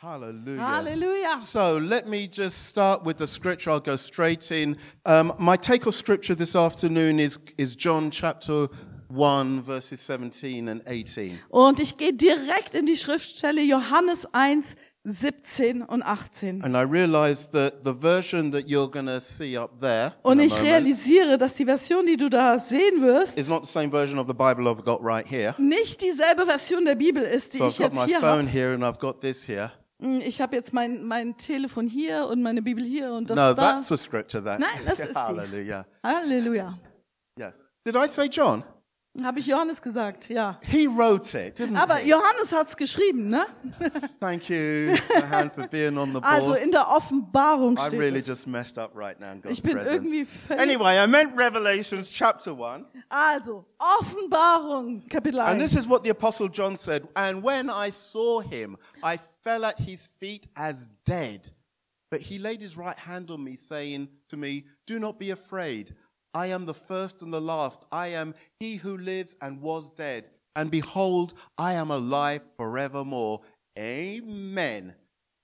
Hallelujah. Halleluja. So let me just start with the scripture. I'll go straight in. My take of scripture this afternoon is John chapter 1, verses 17 and 18. Und ich gehe direkt in die Schriftstelle Johannes 1, 17 und 18. And I realize that the version that you're going to see up there Und in a ich moment realisiere, dass die Version, die du da sehen wirst, is not the same version of the Bible I've got right here. nicht dieselbe Version der Bibel ist, die So I've ich got jetzt my hier phone habe. here and I've got this here. Ich habe jetzt mein Telefon hier und meine Bibel hier und das No, da. that's the scripture there. Nein, das ist die. Hallelujah. Halleluja. Yes. Did I say John? Habe ich Johannes gesagt, ja. He wrote it, didn't Aber he? Johannes hat's geschrieben, ne? Thank you, Johan, for being on the board. Also in der Offenbarung I steht really es. just messed up right now in God's Ich bin presence. irgendwie völlig... Anyway, I meant Revelations chapter 1. Also, Offenbarung, Kapitel 1. And this is what the Apostle John said. And when I saw him, I fell at his feet as dead. But he laid his right hand on me, saying to me, do not be afraid. I am the first and the last. I am he who lives and was dead. And behold, I am alive forevermore. Amen.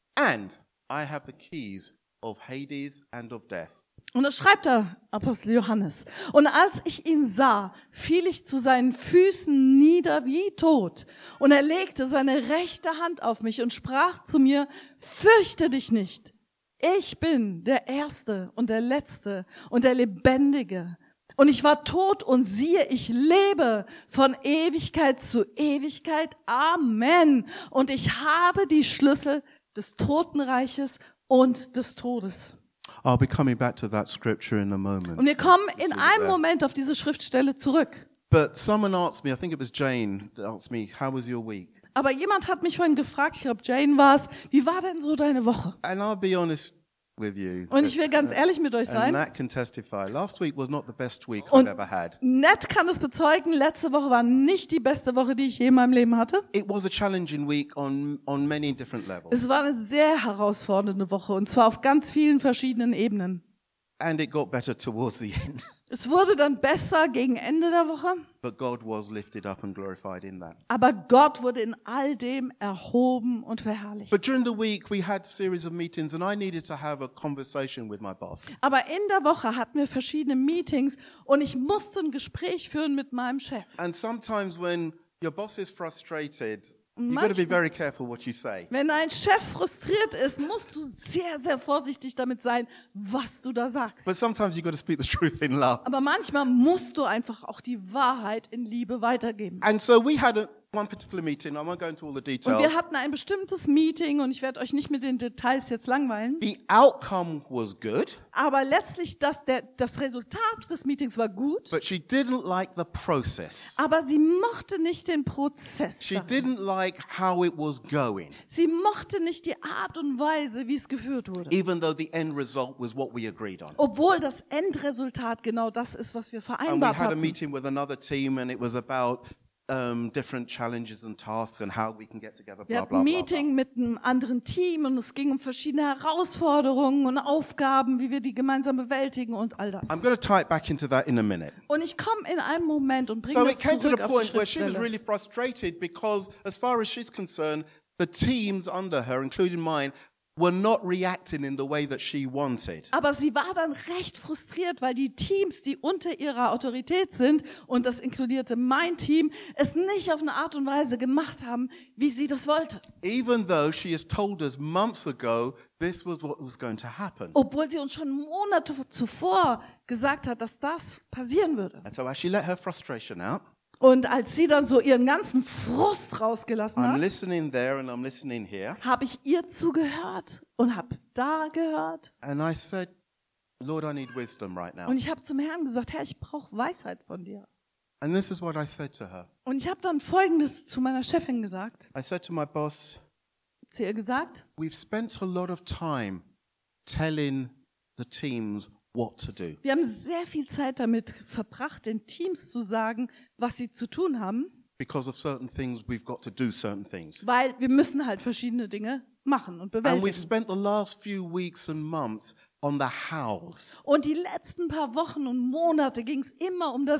And I have the keys of Hades and of death. Und das schreibt der Apostel Johannes. Und als ich ihn sah, fiel ich zu seinen Füßen nieder wie tot. Und er legte seine rechte Hand auf mich und sprach zu mir, fürchte dich nicht. Ich bin der Erste und der Letzte und der Lebendige. Und ich war tot und siehe, ich lebe von Ewigkeit zu Ewigkeit. Amen. Und ich habe die Schlüssel des Totenreiches und des Todes. I'll be coming back to that scripture in a moment. Und wir kommen in einem Moment auf diese Schriftstelle zurück. But someone asked me, I think it was Jane, that asked me, how was your week? Aber jemand hat mich vorhin gefragt, ich glaube Jane war es, wie war denn so deine Woche? And I'll be honest with you. Und ich will ganz ehrlich mit euch And sein. Nat can testify. Last week was not the best week Und I've ever had. Ned kann es bezeugen, letzte Woche war nicht die beste Woche, die ich je in meinem Leben hatte. It was a challenging week on many different levels. Es war eine sehr herausfordernde Woche und zwar auf ganz vielen verschiedenen Ebenen. And it got better towards the end. Es wurde dann besser gegen Ende der Woche, But God was lifted up and glorified in that. aber Gott wurde in all dem erhoben und verherrlicht. But during the week we had a series of meetings and I needed to have a conversation with my boss. Aber in der Woche hatten wir verschiedene Meetings und ich musste ein Gespräch führen mit meinem Chef. And sometimes when your boss is frustrated, you've got to be very careful what you say. Wenn ein Chef frustriert ist, musst du sehr, sehr vorsichtig damit sein, was du da sagst. But sometimes you've got to speak the truth in love. Aber manchmal musst du einfach auch die Wahrheit in Liebe weitergeben. And so we had one particular meeting. I won't go into all the Und details. wir hatten ein bestimmtes Meeting und ich werde euch nicht mit den Details jetzt langweilen. The outcome was good, Aber letztlich, das Resultat des Meetings war gut, but she didn't like the process. aber sie mochte nicht den Prozess. She darin. didn't like how it was going, Sie mochte nicht die Art und Weise, wie es geführt wurde. even though the end result was what we agreed on. Obwohl das Endresultat genau das ist, was wir And we vereinbart had a hatten. meeting with another team, and it was about different challenges and tasks and how we can get together, Wir blah, hatten blah, ein blah, blah. Meeting mit einem anderen Team und es ging um verschiedene Herausforderungen und Aufgaben, wie wir die gemeinsam bewältigen und all das. I'm going to tie it back into that in a minute. Und ich komme in einem Moment und bringe So das it came to the zurück auf die point where she was Schriftstelle. really frustrated because, as far as she's concerned, the teams under her, including mine, were not reacting in the way that she wanted. Aber sie war dann recht frustriert, weil die Teams, die unter ihrer Autorität sind, und das inkludierte mein Team, es nicht auf eine Art und Weise gemacht haben, wie sie das wollte. Even though she has told us months ago this was what was going to happen. Obwohl sie uns schon Monate zuvor gesagt hat, dass das passieren würde. And so as she let her frustration out, Und als sie dann so ihren ganzen Frust rausgelassen I'm hat, listening there and I'm listening here. habe ich ihr zugehört und habe da gehört. And I said, Lord, I need wisdom right now. Und ich habe zum Herrn gesagt, Herr, ich brauche Weisheit von dir. And this is what I said to her. Und ich habe dann Folgendes zu meiner Chefin gesagt. I said to my boss, Zu ihr gesagt, we've spent a lot of time telling the teams what to do. wir haben sehr viel Zeit damit verbracht, den Teams zu sagen, was sie zu tun haben, Because of certain things, we've got to do certain things. weil wir müssen halt verschiedene Dinge machen und And we've bewältigen. spent the last few weeks and months on the hows. Und die letzten paar Wochen und Monate ging es immer um das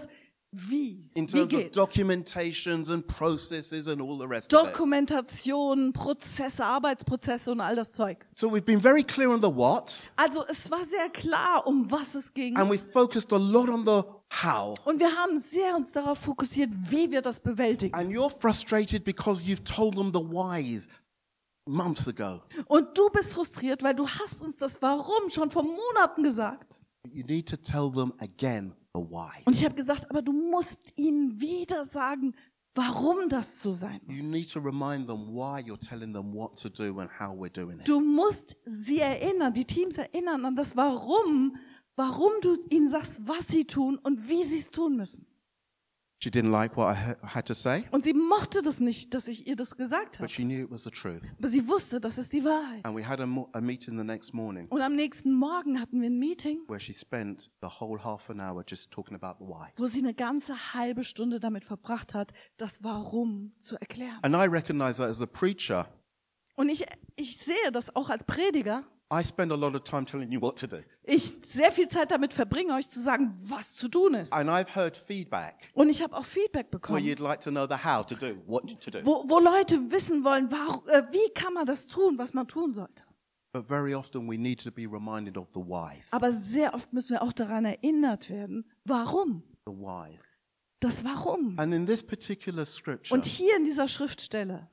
Wie? In Wie terms of geht's? documentations and processes and all the rest of it. Dokumentation, Prozesse, Arbeitsprozesse und all das Zeug. So we've been very clear on the what, Also es war sehr klar, um was es ging. and we've focused a lot on the how. Und wir haben sehr uns darauf fokussiert, wie wir das bewältigen. And you're frustrated because you've told them the whys months ago. Und du bist frustriert, weil du hast uns das Warum schon vor Monaten gesagt. You need to tell them again the why. Und ich habe gesagt, aber du musst ihnen wieder sagen, warum das so sein You muss. need to remind them why you're telling them what to do and how we're doing it. Du musst sie erinnern, die Teams erinnern an das Warum du ihnen sagst, was sie tun und wie sie es tun müssen. She didn't like what I had to say, Und sie mochte das nicht, dass ich ihr das gesagt habe. but she knew it was the truth. Aber sie wusste, das ist die Wahrheit. And we had a meeting the next morning Und am nächsten Morgen hatten wir ein Meeting, where she spent the whole half an hour just talking about the why. wo sie eine ganze halbe Stunde damit verbracht hat, das Warum zu erklären. And I recognize that as a preacher, Und ich sehe das auch als Prediger. I spend a lot of time telling you what to do. Ich sehr viel Zeit damit verbringe, euch zu sagen, was zu tun ist. And I've heard feedback Und ich habe auch Feedback where bekommen, you'd like to know the how to do, what to do. wo Leute wissen wollen, wie kann man das tun, was man tun sollte. But very often we need to be reminded of the whys. Aber sehr oft müssen wir auch daran erinnert werden, warum. The whys. Das Warum. And in this particular scripture, Und hier in dieser Schriftstelle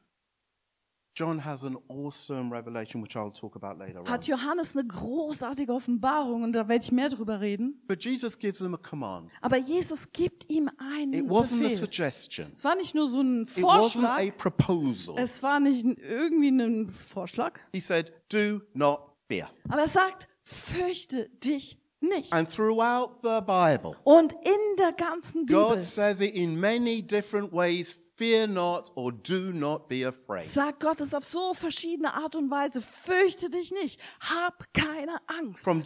John has an awesome revelation, which I'll talk about later on. hat Johannes eine großartige Offenbarung und da werde ich mehr drüber reden. But Jesus gives them a command. Aber Jesus gibt ihm einen It wasn't a Befehl. suggestion. Es war nicht nur so ein It wasn't a Vorschlag, proposal. es war nicht irgendwie ein Vorschlag, He said, do not fear. aber er sagt, fürchte dich nicht. And throughout the Bible, Und in der ganzen God Bibel says it in many different ways, fear not or do not be afraid. sagt Gott es auf so verschiedene Art und Weise, fürchte dich nicht, hab keine Angst. From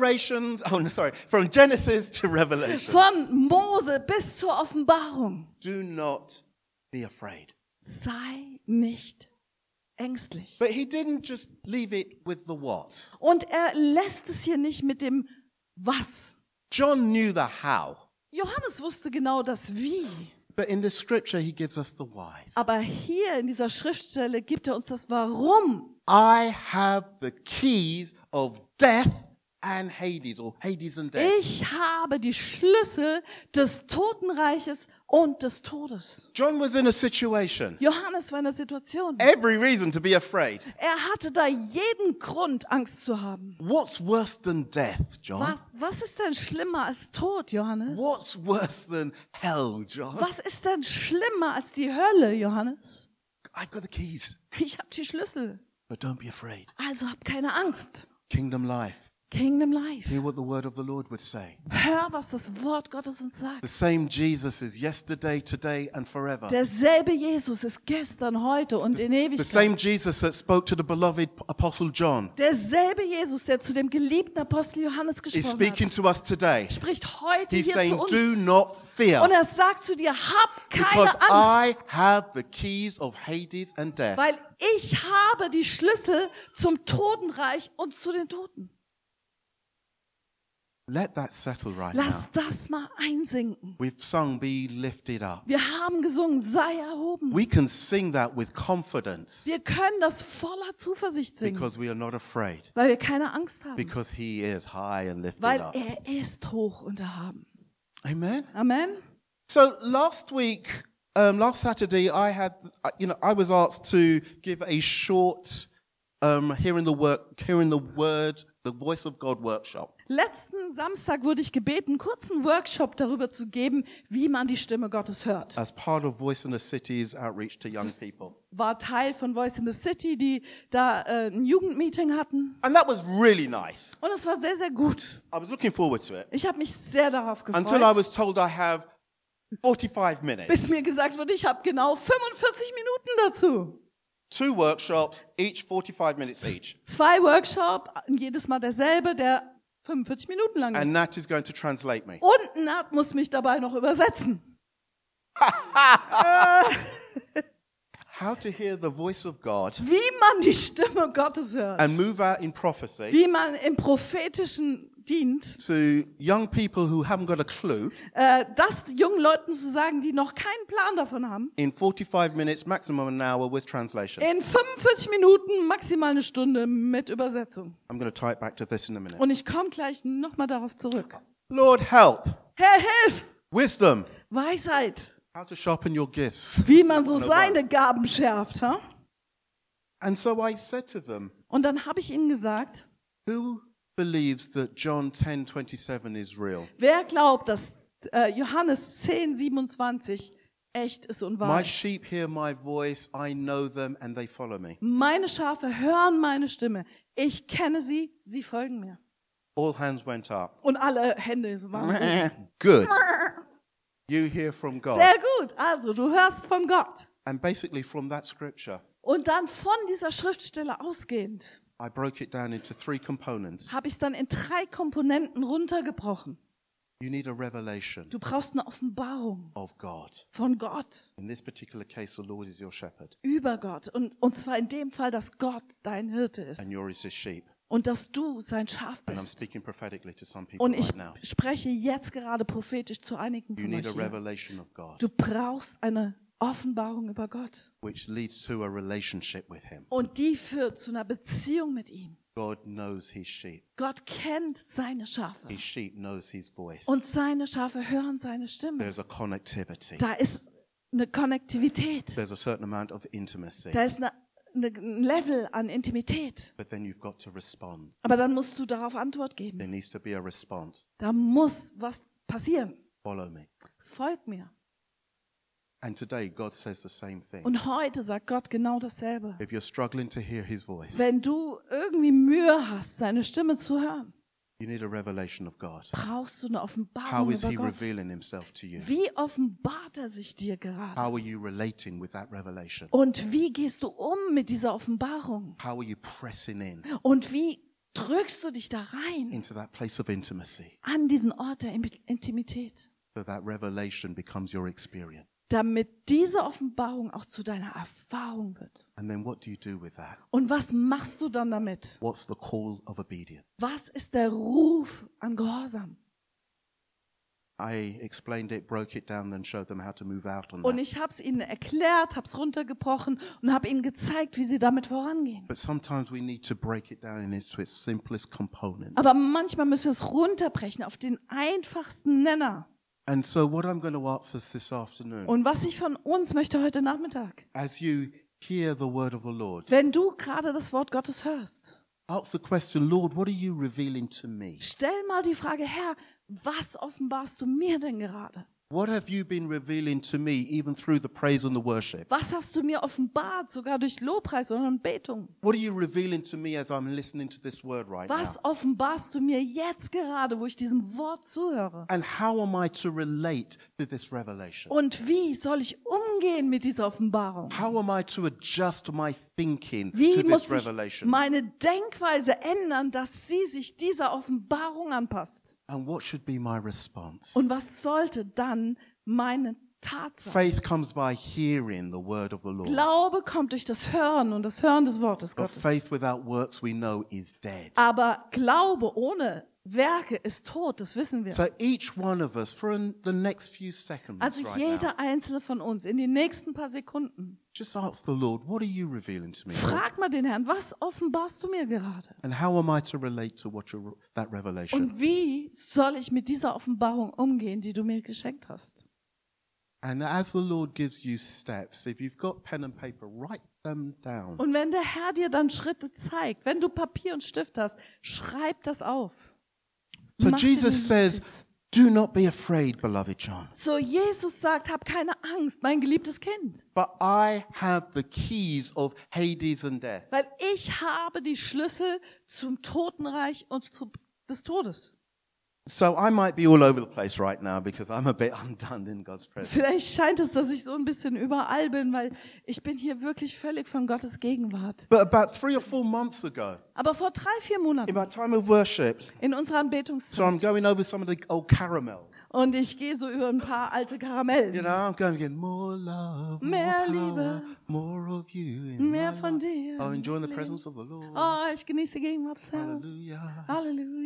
Genesis to Revelation. Von Mose bis zur Offenbarung. Do not be afraid. Sei nicht ängstlich. But he didn't just leave it with the what. Und er lässt es hier nicht mit dem Was. John knew the how. Johannes wusste genau das Wie. But in the scripture, he gives us the whys. Aber hier in dieser Schriftstelle gibt er uns das Warum. I have the keys of death and Hades, or Hades and death. Ich habe die Schlüssel des Totenreiches und des Todes. John was in a situation. Johannes war in der Situation. Every reason to be afraid. Er hatte da jeden Grund, Angst zu haben. What's worse than death, John? Was ist denn schlimmer als Tod, Johannes? What's worse than hell, John? Was ist denn schlimmer als die Hölle, Johannes? I've got the keys, Ich habe die Schlüssel. but don't be afraid. Also hab keine Angst. Kingdom life. Kingdom Life. Hear what the word of the Lord would say. Hör, was das Wort Gottes uns The sagt. same Jesus is yesterday, today, and forever. Derselbe Jesus ist gestern, heute und in The Ewigkeit. same Jesus that spoke to the beloved Apostle John Derselbe Jesus, der zu dem geliebten Apostel Johannes is gesprochen speaking hat, to us today. spricht heute He's hier saying, zu uns. do not fear, Und er sagt zu dir, hab because keine Angst, I have the keys of Hades and death. weil ich habe die Schlüssel zum Totenreich und zu den Toten. Let that settle right Lass now. das mal einsinken. We've sung, be lifted up. Wir haben gesungen, sei erhoben. We can sing that with confidence Wir können das voller Zuversicht singen, because we are not afraid, weil wir keine Angst haben, because he is high and lifted weil up. er ist hoch und erhaben. Amen. Amen. So last week, last Saturday, I was asked to give a short hearing the word, the voice of God workshop. Letzten Samstag wurde ich gebeten, einen kurzen Workshop darüber zu geben, wie man die Stimme Gottes hört. As part of Voice in the City's outreach to young people. War Teil von Voice in the City, die da ein Jugendmeeting hatten. And that was really nice. Und es war sehr, sehr gut. I was looking forward to it Ich habe mich sehr darauf until I gefreut, was told I have 45 minutes. bis mir gesagt wurde, ich habe genau 45 Minuten dazu. 2 workshops, each 45 minutes each. 2 Workshops, jedes Mal derselbe, der 45 Minuten lang And ist. Nat is going to translate me. Und Nat muss mich dabei noch übersetzen. How to hear the voice of God Wie man die Stimme Gottes hört. and move out in prophecy Wie man im prophetischen dient, to young people who haven't got a clue das jungen Leuten zu sagen, die noch keinen Plan davon haben. in 45 minutes, maximum an hour with translation. In 45 Minuten, maximal eine Stunde mit Übersetzung. I'm going to tie it back to this in a minute. Und ich komme gleich nochmal darauf zurück. Lord, help. Herr, hilf! Wisdom. Weisheit. How to sharpen your gifts. Wie man so seine Gaben schärft. Ha? And so I said to them, Und dann habe ich ihnen gesagt, who believes that John 10:27 is real? wer glaubt, dass Johannes 10:27 echt ist und wahr My ist? sheep hear my voice, I know them and they follow me. Meine Schafe hören meine Stimme. Ich kenne sie, sie folgen mir. All hands went up. Und alle Hände so waren. Good. You hear from God. Sehr gut. Also, du hörst von Gott. And basically from that scripture, Und dann von dieser Schriftstelle ausgehend I broke it down into 3 components. habe ich es dann in 3 Komponenten runtergebrochen. You need a revelation Du brauchst eine Offenbarung of God. von Gott, In this particular case, the Lord is your shepherd über Gott. Und zwar in dem Fall, dass Gott dein Hirte ist. and you're his sheep. Und dass du sein Schaf And I'm bist. speaking prophetically to some people Und ich right now. spreche jetzt gerade prophetisch zu einigen You von need a euch hier. revelation of God, Du brauchst eine Offenbarung über Gott. which leads to a relationship with him. Und die führt zu einer Beziehung mit ihm. God knows his sheep. Gott kennt seine Schafe. His sheep knows his voice. Und seine Schafe hören seine Stimme. There's a connectivity. Da ist eine Konnektivität. There's a certain amount of intimacy. Da ist ein Level an Intimität. But then you've got to respond. Aber dann musst du darauf Antwort geben. There needs to be a response. Da muss was passieren. Follow me. Folg mir. And today, God says the same thing. Und heute sagt Gott genau dasselbe. If you're struggling to hear his voice, Wenn du irgendwie Mühe hast, seine Stimme zu hören, you need a revelation of God. brauchst du eine How Offenbarung is über he Gott. revealing himself to you? Wie offenbart er sich dir gerade? How are you relating with that revelation? Und wie gehst du um mit dieser Offenbarung? How are you pressing in Und wie drückst du dich da rein into that place of intimacy an diesen Ort der Intimität, so that revelation becomes your experience? damit diese Offenbarung auch zu deiner Erfahrung wird? And then what do you do with that? Und was machst du dann damit? What's the call of obedience? Was ist der Ruf an Gehorsam? I explained it, broke it down, then showed them how to move out on Und that. ich habe es ihnen erklärt, habe es runtergebrochen und habe ihnen gezeigt, wie sie damit vorangehen. But sometimes we need to break it down into its simplest components. Aber manchmal müssen wir es runterbrechen auf den einfachsten Nenner. And so what I'm going to ask us this afternoon, Und was ich von uns möchte heute Nachmittag, as you hear the word of the Lord, wenn du gerade das Wort Gottes hörst, ask the question, Lord, what are you revealing to me? stell mal die Frage, Herr, was offenbarst du mir denn gerade? What have you been revealing to me even through the praise and the worship? Was hast du mir offenbart, sogar durch Lobpreis und Anbetung? What are you revealing to me as I'm listening to this word right Was now? offenbarst du mir jetzt gerade, wo ich diesem Wort zuhöre? And how am I to relate to this revelation? Und wie soll ich umgehen mit dieser Offenbarung? How am I to adjust my thinking Wie to muss this ich revelation? meine Denkweise ändern, dass sie sich dieser Offenbarung anpasst? And what should be my response? Und was sollte dann meine Tat sein? Faith comes by hearing the word of the Lord. Glaube kommt durch das Hören und das Hören des Wortes But Gottes. faith without works, we know, is dead. Aber Glaube ohne Werke ist tot, das wissen wir. So each one of us, for the next few seconds Also right now, jeder einzelne von uns in den nächsten paar Sekunden, just ask the Lord, what are you revealing to me? Lord? frag mal den Herrn, was offenbarst du mir gerade? And how am I to relate to that revelation? Und wie soll ich mit dieser Offenbarung umgehen, die du mir geschenkt hast? And as the Lord gives you steps, if you've got pen and paper, write them down. Und wenn der Herr dir dann Schritte zeigt, wenn du Papier und Stift hast, schreib das auf. So Mach dir Jesus eine says, Notiz. do not be afraid, beloved John. So Jesus sagt, hab keine Angst, mein geliebtes Kind, But I have the keys of Hades and death. weil ich habe die Schlüssel zum Totenreich und des Todes. So I might be all over the place right now because I'm a bit undone in God's presence. Vielleicht scheint es, dass ich so ein bisschen überall bin, weil ich bin hier wirklich völlig von Gottes Gegenwart. But about 3 or 4 months ago, Aber vor 3-4 in Monaten my time of worship, in unserer so Anbetungszeit, I'm going over some of the old caramel. und ich gehe so über ein paar alte You Karamellen. know, I'm going again, more love, more Mehr power, Liebe, more of you in mehr my von life. dir. Oh, enjoying the presence of the Lord. Oh, ich genieße die Gegenwart des Herrn. Hallelujah. Halleluja.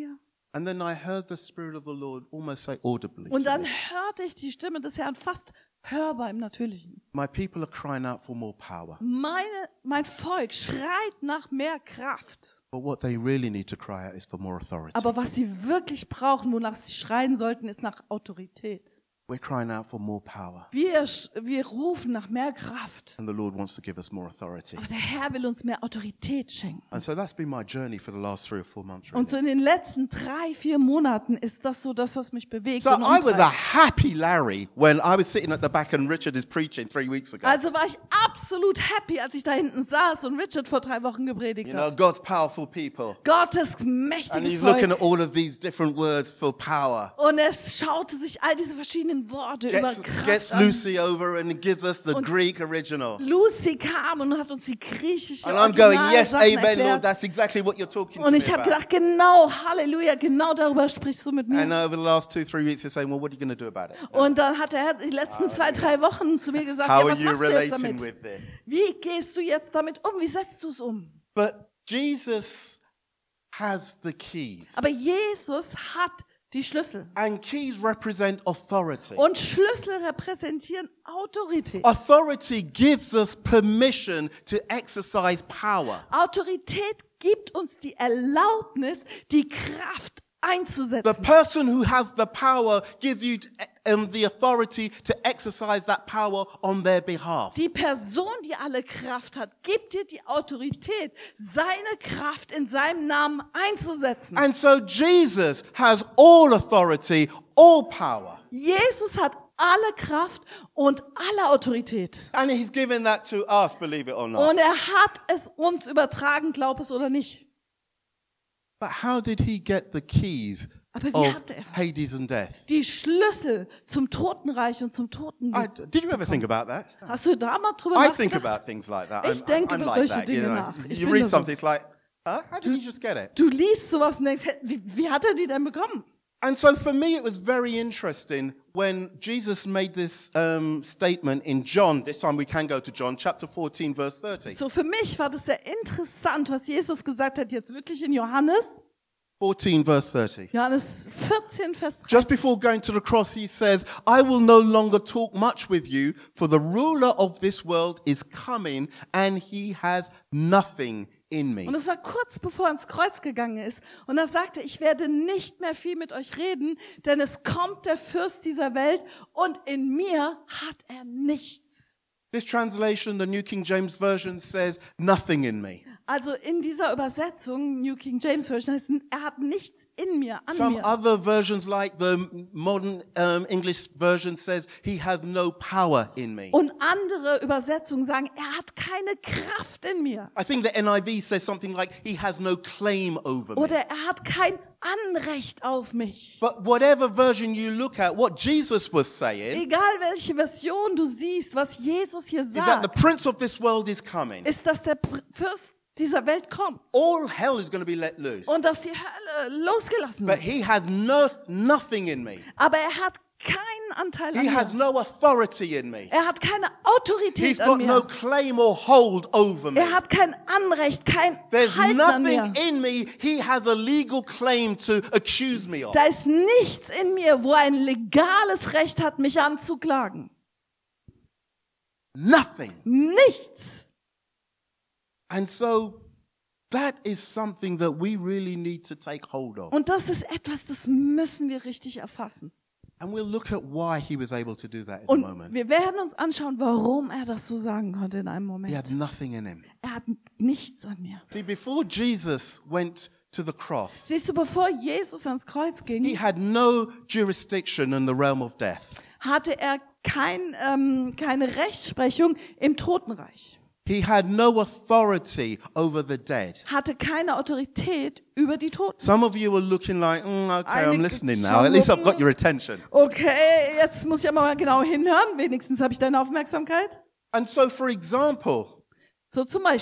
And then I heard the Spirit of the Lord almost say audibly Und to dann me, hörte ich die Stimme des Herrn fast hörbar im Natürlichen. my people are crying out for more power. Mein Volk schreit nach mehr Kraft. But what they really need to cry out is for more authority. Aber was sie wirklich brauchen, wonach sie schreien sollten, ist nach Autorität. We're crying out for more power. Wir rufen nach mehr Kraft. And the Lord wants to give us more authority. Aber der Herr will uns mehr Autorität schenken. And so that's been my journey for the last 3 or 4 months. Und so Really. in den letzten 3-4 Monaten ist das so das, was mich bewegt. So und I was a umtreibt. happy Larry when I was sitting at the back and Richard is preaching 3 weeks ago. Also war ich absolut happy, als ich da hinten saß und Richard vor 3 Wochen gepredigt You know, hat. God's powerful people. Gottes And mächtiges he's looking Volk. at all of these different words for power. Und er schaute sich all diese verschiedenen Worte über Gets Kraft an. Lucy over and gives us the Und Greek original. Lucy kam und hat uns die griechische And I'm going, yes, Originalsachen amen, Lord, erklärt. that's exactly what you're talking to Und me ich habe about. gedacht, genau, Halleluja, genau darüber sprichst du mit mir. And over the last 2-3 weeks, you're saying, well, what are you going to do about it? Und dann hat der Herr die letzten 2-3 Wochen zu mir gesagt, How ja, are was you machst du jetzt relating damit? with this? Wie gehst du jetzt damit um? Wie setzt du es um? But Jesus has the keys. Aber Jesus hat die Schlüssel. And keys represent authority. Und Schlüssel repräsentieren Autorität. Authority gives us permission to exercise power. Autorität gibt uns die Erlaubnis, die Kraft The einzusetzen. person who has the power gives you the authority to exercise that power on their behalf. Die Person, die alle Kraft hat, gibt dir die Autorität, seine Kraft in seinem Namen einzusetzen. And so Jesus has all authority, all power. Jesus hat alle Kraft und alle Autorität. And he's given that to us, believe it or not. Und er hat es uns übertragen, glaub es oder nicht. But how did he get the keys Aber wie of hat er Hades and death? die Schlüssel zum Totenreich und zum Toten? Did you ever think about that? Hast du da mal drüber I think nachgedacht? about things like that. Ich denke über like solche that, Dinge nach. Ich You bin read da so. something, it's like, how did he just get it? Du liest sowas und denkst, wie hat er die denn bekommen? And so for me, it was very interesting when Jesus made this statement in John. This time we can go to John, chapter 14, verse 30. So für mich war das sehr interessant, was Jesus gesagt hat, jetzt wirklich in Johannes 14, verse 30. Johannes 14, Vers 3. Just before going to the cross, he says, I will no longer talk much with you, for the ruler of this world is coming, and he has nothing in me. Und es war kurz bevor er ans Kreuz gegangen ist. Und er sagte, ich werde nicht mehr viel mit euch reden, denn es kommt der Fürst dieser Welt und in mir hat er nichts. This translation, the New King James Version, says, nothing in me. Also in dieser Übersetzung, New King James Version, heißt, er hat nichts in mir, an Some mir. other versions, like the modern English version, says, he has no power in me. Und andere Übersetzungen sagen, er hat keine Kraft in mir. I think the NIV says something like, he has no claim over me. Oder er hat kein Anrecht auf mich. But whatever version you look at, what Jesus was saying Egal welche Version du siehst, was Jesus hier is that the sagt, prince of this world is coming. ist, dass der Fürst dieser Welt kommt All hell is going to be let loose. und dass die Hölle losgelassen But wird. he has nothing in me. Aber er hat keinen Anteil He an has mir. no authority in me. Er hat keine Autorität He's an got no mir. claim or hold over me. Er hat kein Anrecht, kein There's Halten an mir. nothing in me he has a legal claim to accuse me of. Da ist nichts in mir, wo er ein legales Recht hat, mich anzuklagen. Nothing. Nichts. And so that is something that we really need to take hold of. Und das ist etwas, das müssen wir richtig erfassen. And we'll look at why he was able to do that in a Und moment. wir werden uns anschauen, warum er das so sagen konnte in einem He had Moment. nothing in him. Er hat nichts an mir. See, before Jesus went to the cross, Siehst du, bevor Jesus ans Kreuz he ging, had no jurisdiction in the realm of death. hatte er keine Rechtsprechung im Totenreich. He had no authority over the dead. Hatte keine Autorität über die Toten. Some of you are looking like, okay, I'm Einige listening now. schauen At least so, I've got your attention. Okay, jetzt muss ich aber mal genau hinhören. Wenigstens habe ich deine Aufmerksamkeit. And so, for example, So zum Beispiel,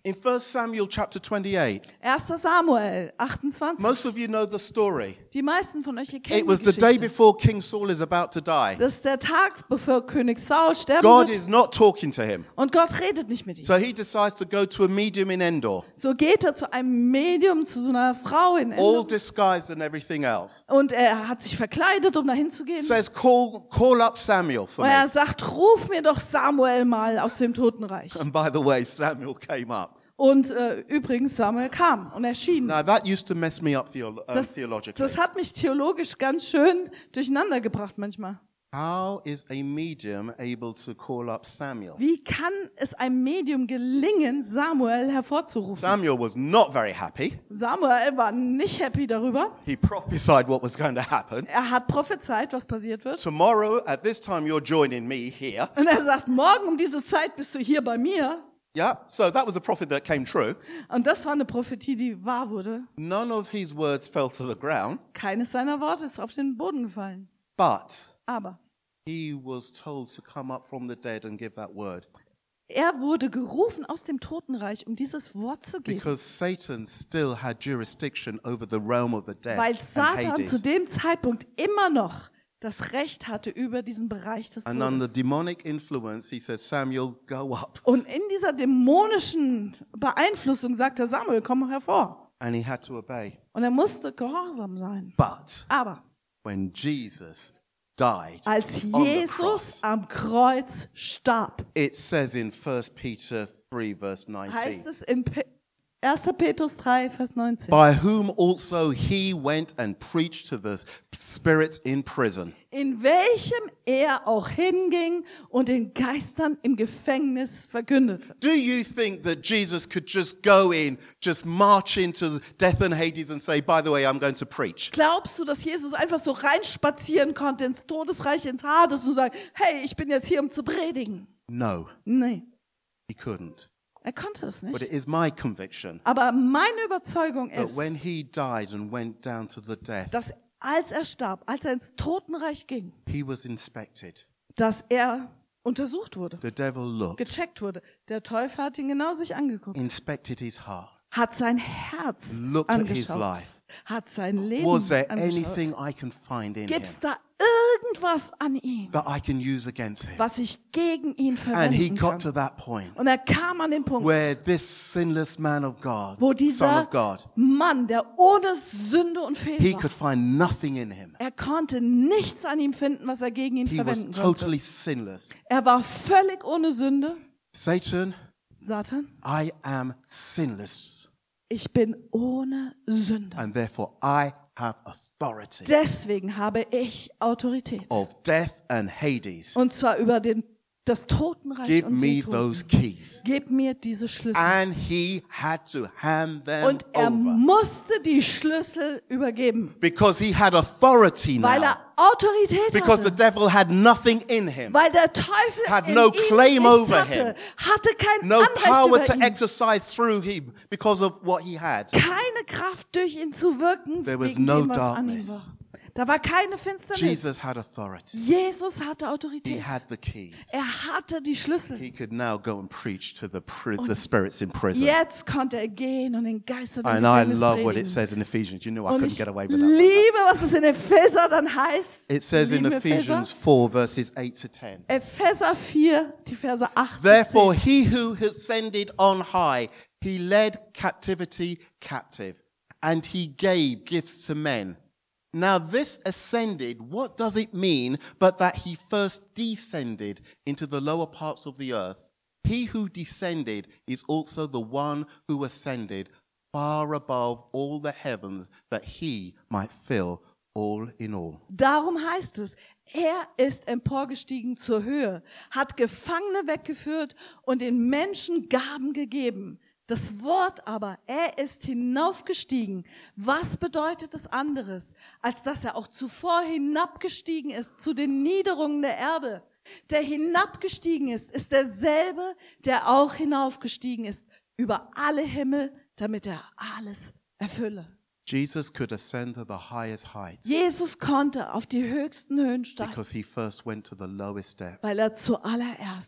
In 1 Samuel chapter 28, 1. Samuel 28. most of you know the story. Die meisten von euch hier It kennen was die the day Geschichte. before King Saul is about to die. Das ist der Tag, bevor König Saul sterben God wird. is not talking to him. Und Gott redet nicht mit ihm. So he decides to go to a medium in Endor, So geht er zu einem Medium, zu so einer Frau in all Endor. disguised and everything else. Und er hat sich verkleidet, um dahin zu gehen. Says, call up Samuel for Und me. er sagt, ruf mir doch Samuel mal aus dem Totenreich. And by the way, Samuel came up. Und übrigens, Samuel kam und erschien. Now that used to mess me up theologically. Das hat mich theologisch ganz schön durcheinander gebracht manchmal. How is a medium able to call up Samuel? Wie kann es einem Medium gelingen, Samuel hervorzurufen? Samuel was not very happy. Samuel war nicht happy darüber. He prophesied what was going to happen. Er hat prophezeit, was passiert wird. Tomorrow at this time you're joining me here. Und er sagt, morgen um diese Zeit bist du hier bei mir. Yeah, so that was a prophet that came true. Und das war eine Prophetie, die wahr wurde. None of his words fell to the ground, Keines seiner Worte ist auf den Boden gefallen. but Aber he was told to come up from the dead and give that word. er wurde gerufen aus dem Totenreich, um dieses Wort zu geben. Because Satan still had jurisdiction over the realm of the dead Weil and Satan zu Hades. dem Zeitpunkt immer noch das Recht hatte über diesen Bereich des And under Todes. demonic influence, he says, Samuel, go up. Und in dieser dämonischen Beeinflussung sagte Samuel, komm hervor. And he had to obey. Und er musste gehorsam sein. But Aber when Jesus died als on the Jesus cross, am Kreuz starb, it says in 1 Peter 3, verse heißt 19, es in 1. Petrus 3, Vers 19. by whom also he went and preached to the spirits in prison. In welchem er auch hinging und den Geistern im Gefängnis verkündete. Do you think that Jesus could just go in, just march into death and Hades and say, by the way, I'm going to preach? Glaubst du, dass Jesus einfach so reinspazieren konnte ins Todesreich, ins Hades und sagen, hey, ich bin jetzt hier, um zu predigen? No, Nee, he couldn't. er konnte es But nicht. it is my conviction Aber meine Überzeugung that ist, when he died and went down to the death, dass als er starb, als er ins Totenreich ging, he was inspected. dass er untersucht wurde, The devil looked, gecheckt wurde. Der Teufel hat ihn genau sich angeguckt, inspected his heart, hat sein Herz looked at his angeschaut, life. hat sein Leben Was there angeschaut. anything I can find in him Gibt's da irgendwas an ihm, that I can use against him? was ich gegen ihn And he verwenden got to kann? that point Und er kam an den Punkt, where this sinless man of God, wo son dieser of God, Mann, der ohne Sünde und he Fehler war, could find nothing in him. er konnte nichts an ihm finden, was er gegen ihn He was verwenden konnte. totally sinless. Er war völlig ohne Sünde. Satan, Satan, I am sinless, ich bin ohne Sünde. and therefore I have authority Deswegen habe ich Autorität. of death and Hades. Und zwar über das Totenreich Give und me die those Toten. keys. Gib mir diese Schlüssel. And he had to hand them Und er over musste die Schlüssel übergeben, because he had authority weil now. er Autorität Because the hatte. devil had nothing in him, Weil der Teufel had in no ihm claim nichts over hatte, hatte kein no Anrecht power über to ihn, exercise through him because of what he had. keine Kraft durch ihn zu wirken, There was wegen no dem, was an ihm darkness. war. Da war keine Finsternis. Jesus had authority. Jesus hatte He Autorität. had the keys. Er hatte die Schlüssel. He could now go and preach to the spirits in prison. Jetzt konnte er gehen und den Geistern im And I Gefängnis love what it predigen. says in Ephesians. You know I Und couldn't ich get away with that. liebe, was es in Epheser dann heißt. It says in Lieben Ephesians 4, verses 8 to 10. Epheser 4, die Verse 8 Therefore, bis 10. he who ascended on high, he led captivity captive, and he gave gifts to men. Now, this ascended, what does it mean but that he first descended into the lower parts of the earth? He who descended is also the one who ascended far above all the heavens, that he might fill all in all. Darum heißt es, er ist emporgestiegen zur Höhe, hat Gefangene weggeführt und den Menschen Gaben gegeben. Das Wort aber, er ist hinaufgestiegen. Was bedeutet es anderes, als dass er auch zuvor hinabgestiegen ist zu den Niederungen der Erde? Der hinabgestiegen ist derselbe, der auch hinaufgestiegen ist über alle Himmel, damit er alles erfülle. Jesus could ascend to the highest heights Jesus konnte auf die höchsten Höhen steigen, because he first went to the lowest depth. weil er zuallererst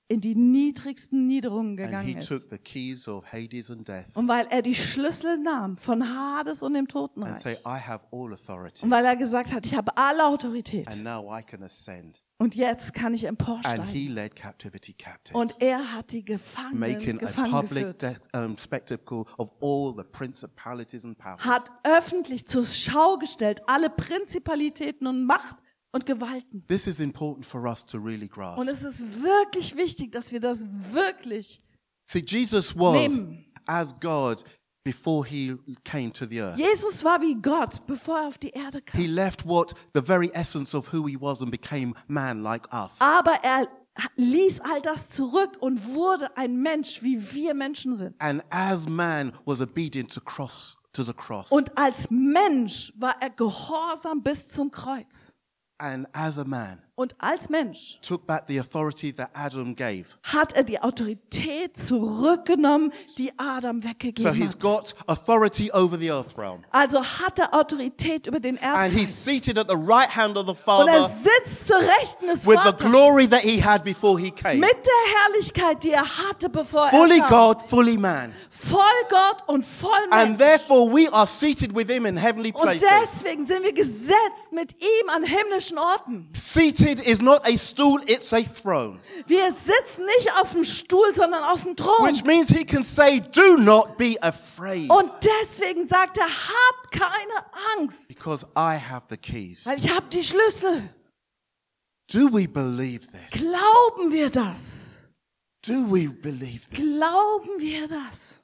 in die niedrigsten Niederungen And gegangen he took ist. the keys of Hades and death Und weil er die Schlüssel nahm von Hades und dem and Totenreich. say, I have all authority. Und weil er gesagt hat, ich habe alle Autorität. And now I can ascend. Und jetzt kann ich And emporsteigen. he led captivity captive, Und er hat die Gefangenen making a gefangen public geführt. spectacle of all the principalities and powers. Hat öffentlich zur Schau gestellt alle Prinzipalitäten und Macht und Gewalten. This is important for us to really grasp. Und es ist wirklich wichtig, dass wir das wirklich See, Jesus was nehmen. as God before he came to the earth. Jesus war wie Gott, bevor er auf die Erde He kam. left what the very essence of who he was and became man like us. Aber er ließ all das zurück und wurde ein Mensch, wie wir Menschen sind. And as man was obedient to the cross. Und als Mensch war er gehorsam bis zum Kreuz. And as a man Und als Mensch took back the authority that Adam gave. hat er die Autorität zurückgenommen, die Adam So weggegeben he's hat. got authority over the earth realm. Also hat er Autorität über den And he's Erdkreis. seated at the right hand of the Und er Father sitzt zur Rechten des with the Vaters glory that he had before he came. mit der Herrlichkeit, die er hatte, bevor Fully er kam. God, fully man. Voll Gott und voll And Mensch. therefore we are seated with him in heavenly Und places. deswegen sind wir gesetzt mit ihm an himmlischen Orten. Seated is not a stool, it's a throne. Wir sitzen nicht auf dem Stuhl, sondern auf dem Thron. Which means he can say, do not be afraid. Und deswegen sagt er, habt keine Angst, Because I have the keys. weil ich habe die Schlüssel. Do we believe this? Glauben wir das? Do we believe this? Glauben wir das?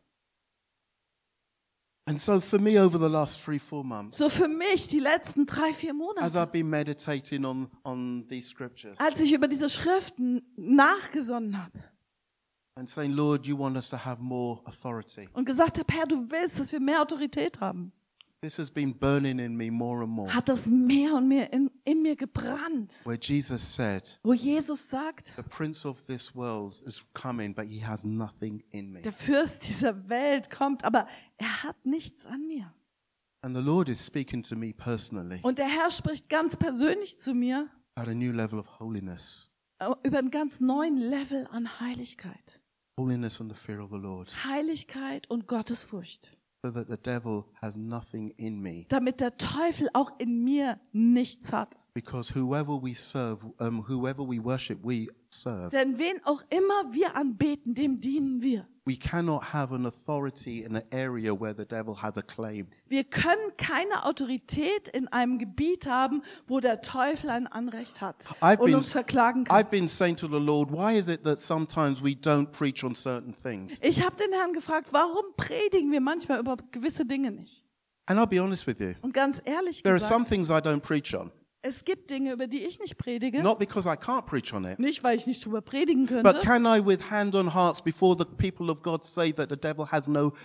And so for me over the last 3-4 months, So für mich die letzten 3-4 as Monate, I've been meditating on these scriptures als ich über diese Schriften nachgesonnen habe and saying, Lord, you want us to have more authority. und gesagt habe, Herr, du willst, dass wir mehr Autorität haben, This has been burning in me more and more. hat das mehr und mehr in mir gebrannt. Where Jesus said, Wo Jesus sagt, the prince of this world is coming, but he has nothing in me. der Fürst dieser Welt kommt, aber er hat nichts an mir. And the Lord is speaking to me personally Und der Herr spricht ganz persönlich zu mir at a new level of holiness. über einen ganz neuen Level an Heiligkeit. Holiness and the fear of the Lord. Heiligkeit und Gottesfurcht. So that the devil has nothing in me. Damit der Teufel auch in mir nichts hat. Because whoever we serve, whoever we worship, we serve. Denn wen auch immer wir anbeten, dem dienen wir. We cannot have an authority in an area where the devil has a claim. Wir können keine Autorität in einem Gebiet haben, wo der Teufel ein Anrecht hat und uns verklagen kann. I've been saying to the Lord, why is it that sometimes we don't preach on certain things? Ich habe den Herrn gefragt, warum predigen wir manchmal über gewisse Dinge nicht? And I'll be honest with you, Und ganz ehrlich there are some gesagt, things I don't preach on. es gibt Dinge, über die ich nicht predige. Not because I can't preach on it, Nicht, weil ich nicht drüber predigen but könnte. can I, with hand on hearts, before the people of God, say that the devil has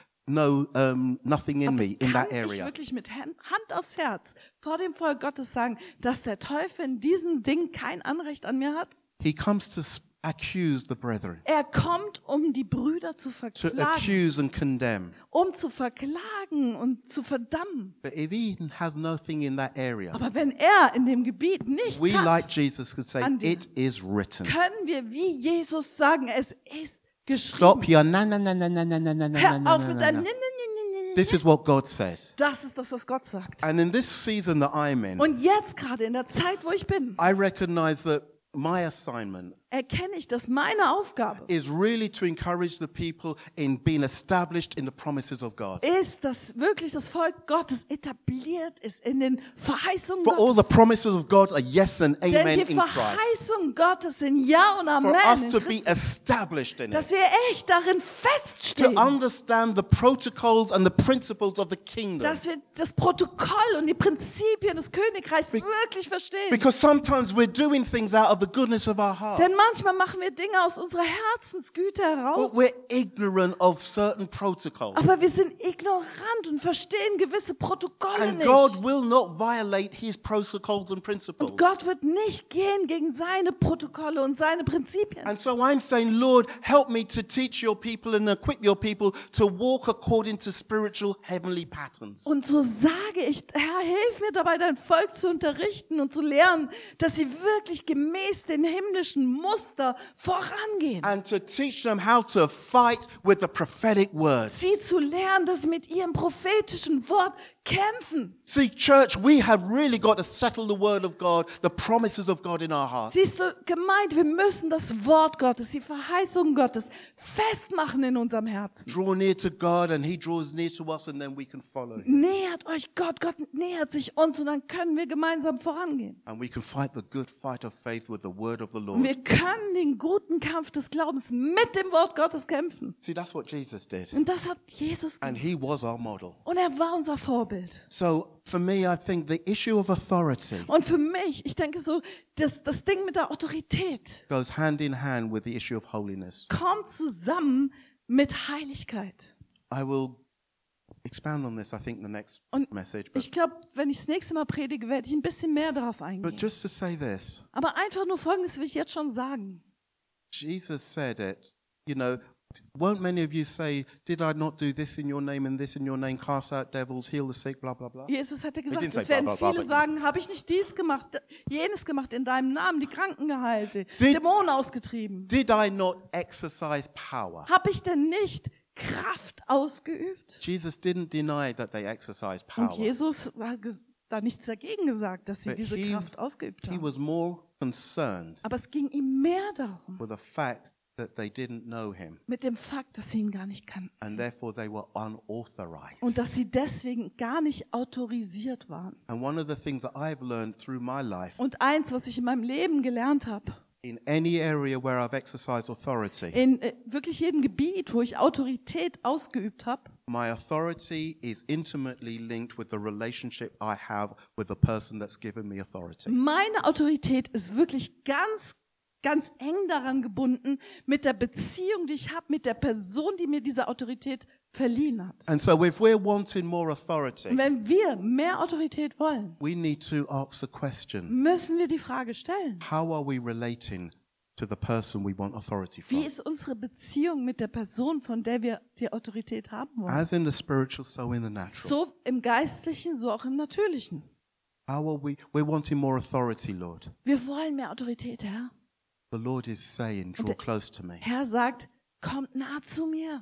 nothing in me in that Kann ich area? wirklich mit Hand aufs Herz vor dem Volk Gottes sagen, dass der Teufel in diesem Ding kein Anrecht an mir hat? He comes to accuse the brethren, Er kommt, um die Brüder zu to verklagen, accuse and condemn. um zu verklagen und zu verdammen. But if he has nothing in that area, Aber wenn er in dem Gebiet nichts we, hat, like Jesus, could say, an dir. it is written. können wir wie Jesus sagen, es ist geschrieben. Stop your na na na na na na na na na Hör na auf mit na deinem na. Nin. This is what God said. Das ist das, was Gott sagt. And in this season that I'm in, Und jetzt gerade in der Zeit, wo ich bin, I recognize that my assignment erkenne ich, dass meine Aufgabe is really to encourage the people in being established in the promises of God. ist, dass wirklich das Volk Gottes etabliert ist in den Verheißungen For all the Gottes. promises of God are yes and Denn amen die in Christ. Verheißungen Gottes sind Ja und Amen For us in to be Christus. established in Dass it. wir echt darin To feststehen. understand the protocols and the principles of the kingdom. Dass wir das Protokoll und die Prinzipien des Königreichs wirklich verstehen. Because sometimes we're doing things out of the goodness of our heart. Denn manchmal machen wir Dinge aus unserer Herzensgüte But heraus. we're ignorant of certain protocols. Aber wir sind ignorant und verstehen gewisse Protokolle And nicht. God will not violate his protocols and principles. Und Gott wird nicht gehen gegen seine Protokolle und seine Prinzipien. And so I'm saying, Lord, help me to teach your people and equip your people to walk according to spiritual heavenly patterns. Und so sage ich, Herr, hilf mir dabei, dein Volk zu unterrichten und zu lernen, dass sie wirklich gemäß den himmlischen Muster vorangehen. and to teach them how to fight with the prophetic word. Sie zu lernen, dass sie mit ihrem prophetischen Wort kämpfen. See, church, we have really got to settle the word of God, the promises of God in our hearts. Siehst du, Gemeinde, wir müssen das Wort Gottes, die Verheißungen Gottes festmachen in unserem Herzen. Draw near to God and he draws near to us and then we can follow him. Nähert euch Gott, Gott nähert sich uns und dann können wir gemeinsam vorangehen. And we can fight the good fight of faith with the word of the Und Lord. wir können den guten Kampf des Glaubens mit dem Wort Gottes kämpfen. See, that's what Jesus did. Und das hat Jesus And gemacht. he was our model. Und er war unser Vorbild. So for me, I think the issue of authority Und für mich, ich denke so, das Ding mit der Autorität goes hand in hand with the issue of holiness. kommt zusammen mit Heiligkeit. I will expound on this, I think, in the next Und message. ich glaube, wenn ich das nächste Mal predige, werde ich ein bisschen mehr darauf But eingehen. just to say this, Aber einfach nur Folgendes will ich jetzt schon sagen. Jesus said it, you know, won't many of you say, did I not do this in your name and this in your name, cast out devils, heal the sick, blah, blah, blah? Jesus hatte didn't gesagt, say es werden blah, blah, blah, viele but- sagen, habe ich nicht dies gemacht, jenes gemacht in deinem Namen, die Kranken geheilt, Did- Dämonen ausgetrieben. Did I not exercise power? Habe ich denn nicht Kraft ausgeübt? Jesus didn't deny that they exercised Und power. Jesus hat da nichts dagegen gesagt, dass sie But diese Kraft ausgeübt he haben. was more concerned Aber es ging ihm mehr darum, with the fact that they didn't know him mit dem Fakt, dass sie ihn gar nicht kannten. and therefore they were unauthorized. Und dass sie deswegen gar nicht autorisiert waren. And one of the things that I've learned through my life, Und eins, was ich in meinem Leben gelernt habe, in any area where I've exercised authority, in wirklich jedem Gebiet, wo ich Autorität ausgeübt habe, my authority is intimately linked with the relationship I have with the person that's given me authority. meine Autorität ist wirklich ganz eng daran gebunden mit der Beziehung, die ich habe mit der Person, die mir diese Autorität verliehen hat. And so if we're wanting more Und authority, wenn wir mehr Autorität wollen, we need to ask the question, müssen wir die Frage stellen: how are we relating to the person we want authority Wie from? ist unsere Beziehung mit der Person, von der wir die Autorität haben wollen? As in the spiritual, so in the natural. So im Geistlichen, so auch im Natürlichen. How are we're wanting more authority, Lord. Wir wollen mehr Autorität, Herr. The Lord is saying, draw close to me. Herr sagt, kommt nah zu mir.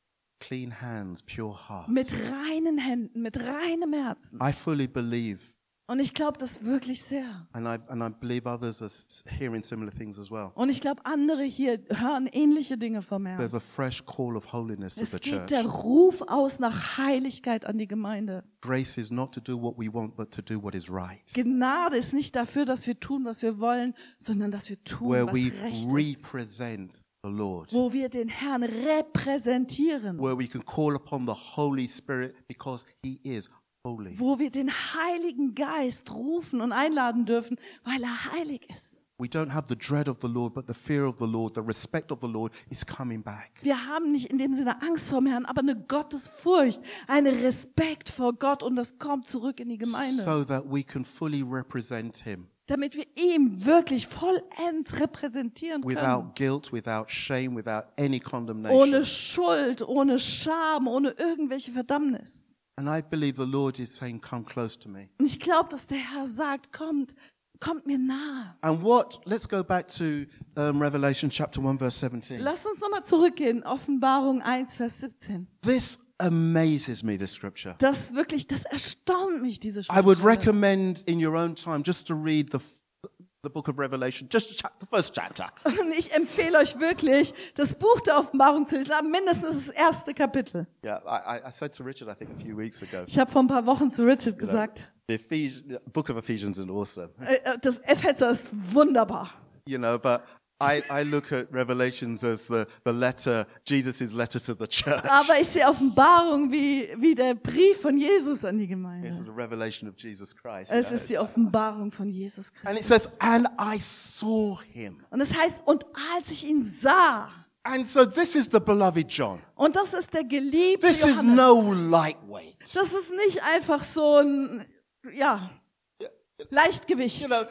Clean hands, pure heart. Mit reinen Händen, mit reinem Herzen. I fully believe, Und ich glaube das wirklich sehr. and I believe others are hearing similar things as well. Und ich glaube, andere hier hören ähnliche Dinge vom Herrn. There's a fresh call of holiness to Es the geht church. der Ruf aus nach Heiligkeit an die Gemeinde. Grace is not to do what we want, but to do what is right. Gnade ist nicht dafür, dass wir tun, was wir wollen, sondern dass wir tun, Where was we recht ist. represent the Lord. Wo wir den Herrn repräsentieren. Where we can call upon the Holy Spirit because He is holy. Wo wir den Heiligen Geist rufen und einladen dürfen, weil er heilig ist. We don't have the dread of the Lord, but the fear of the Lord, the respect of the Lord is coming back. Wir haben nicht in dem Sinne Angst vor dem Herrn, aber eine Gottesfurcht, einen Respekt vor Gott und das kommt zurück in die Gemeinde. So that we can fully represent Him Damit wir ihm wirklich vollends repräsentieren können. without guilt, without shame, without any Ohne condemnation. Schuld, ohne Scham, ohne irgendwelche Verdammnis. And I believe the Lord is saying, come close to me. Und ich glaube, dass der Herr sagt, kommt mir nahe. And let's go back to Revelation chapter 1, verse 17. Lass uns nochmal zurückgehen, Offenbarung 1, Vers 17. This amazes me, this scripture. Das erstaunt mich, diese I would Schriftstelle. recommend in your own time just to read the book of Revelation, just the first chapter. Und ich empfehle euch wirklich, das Buch der Offenbarung zu lesen, aber mindestens das erste Kapitel. Yeah, I said to Richard, I think a few weeks ago, Ich habe vor ein paar Wochen zu Richard gesagt, the book of Ephesians is awesome, das Epheser ist wunderbar. you know, but I look at Revelations as the letter, Jesus' letter to the church. Aber ich sehe Offenbarung wie der Brief von Jesus an die This is Gemeinde. the revelation of Jesus Christ. Es ist die Offenbarung von Jesus And it Christus. says, and I saw him. Und es heißt, und als ich ihn sah, And so this is the beloved John. und das ist der geliebte This is no Johannes. lightweight. Das ist nicht einfach so ein, Leichtgewicht. You know,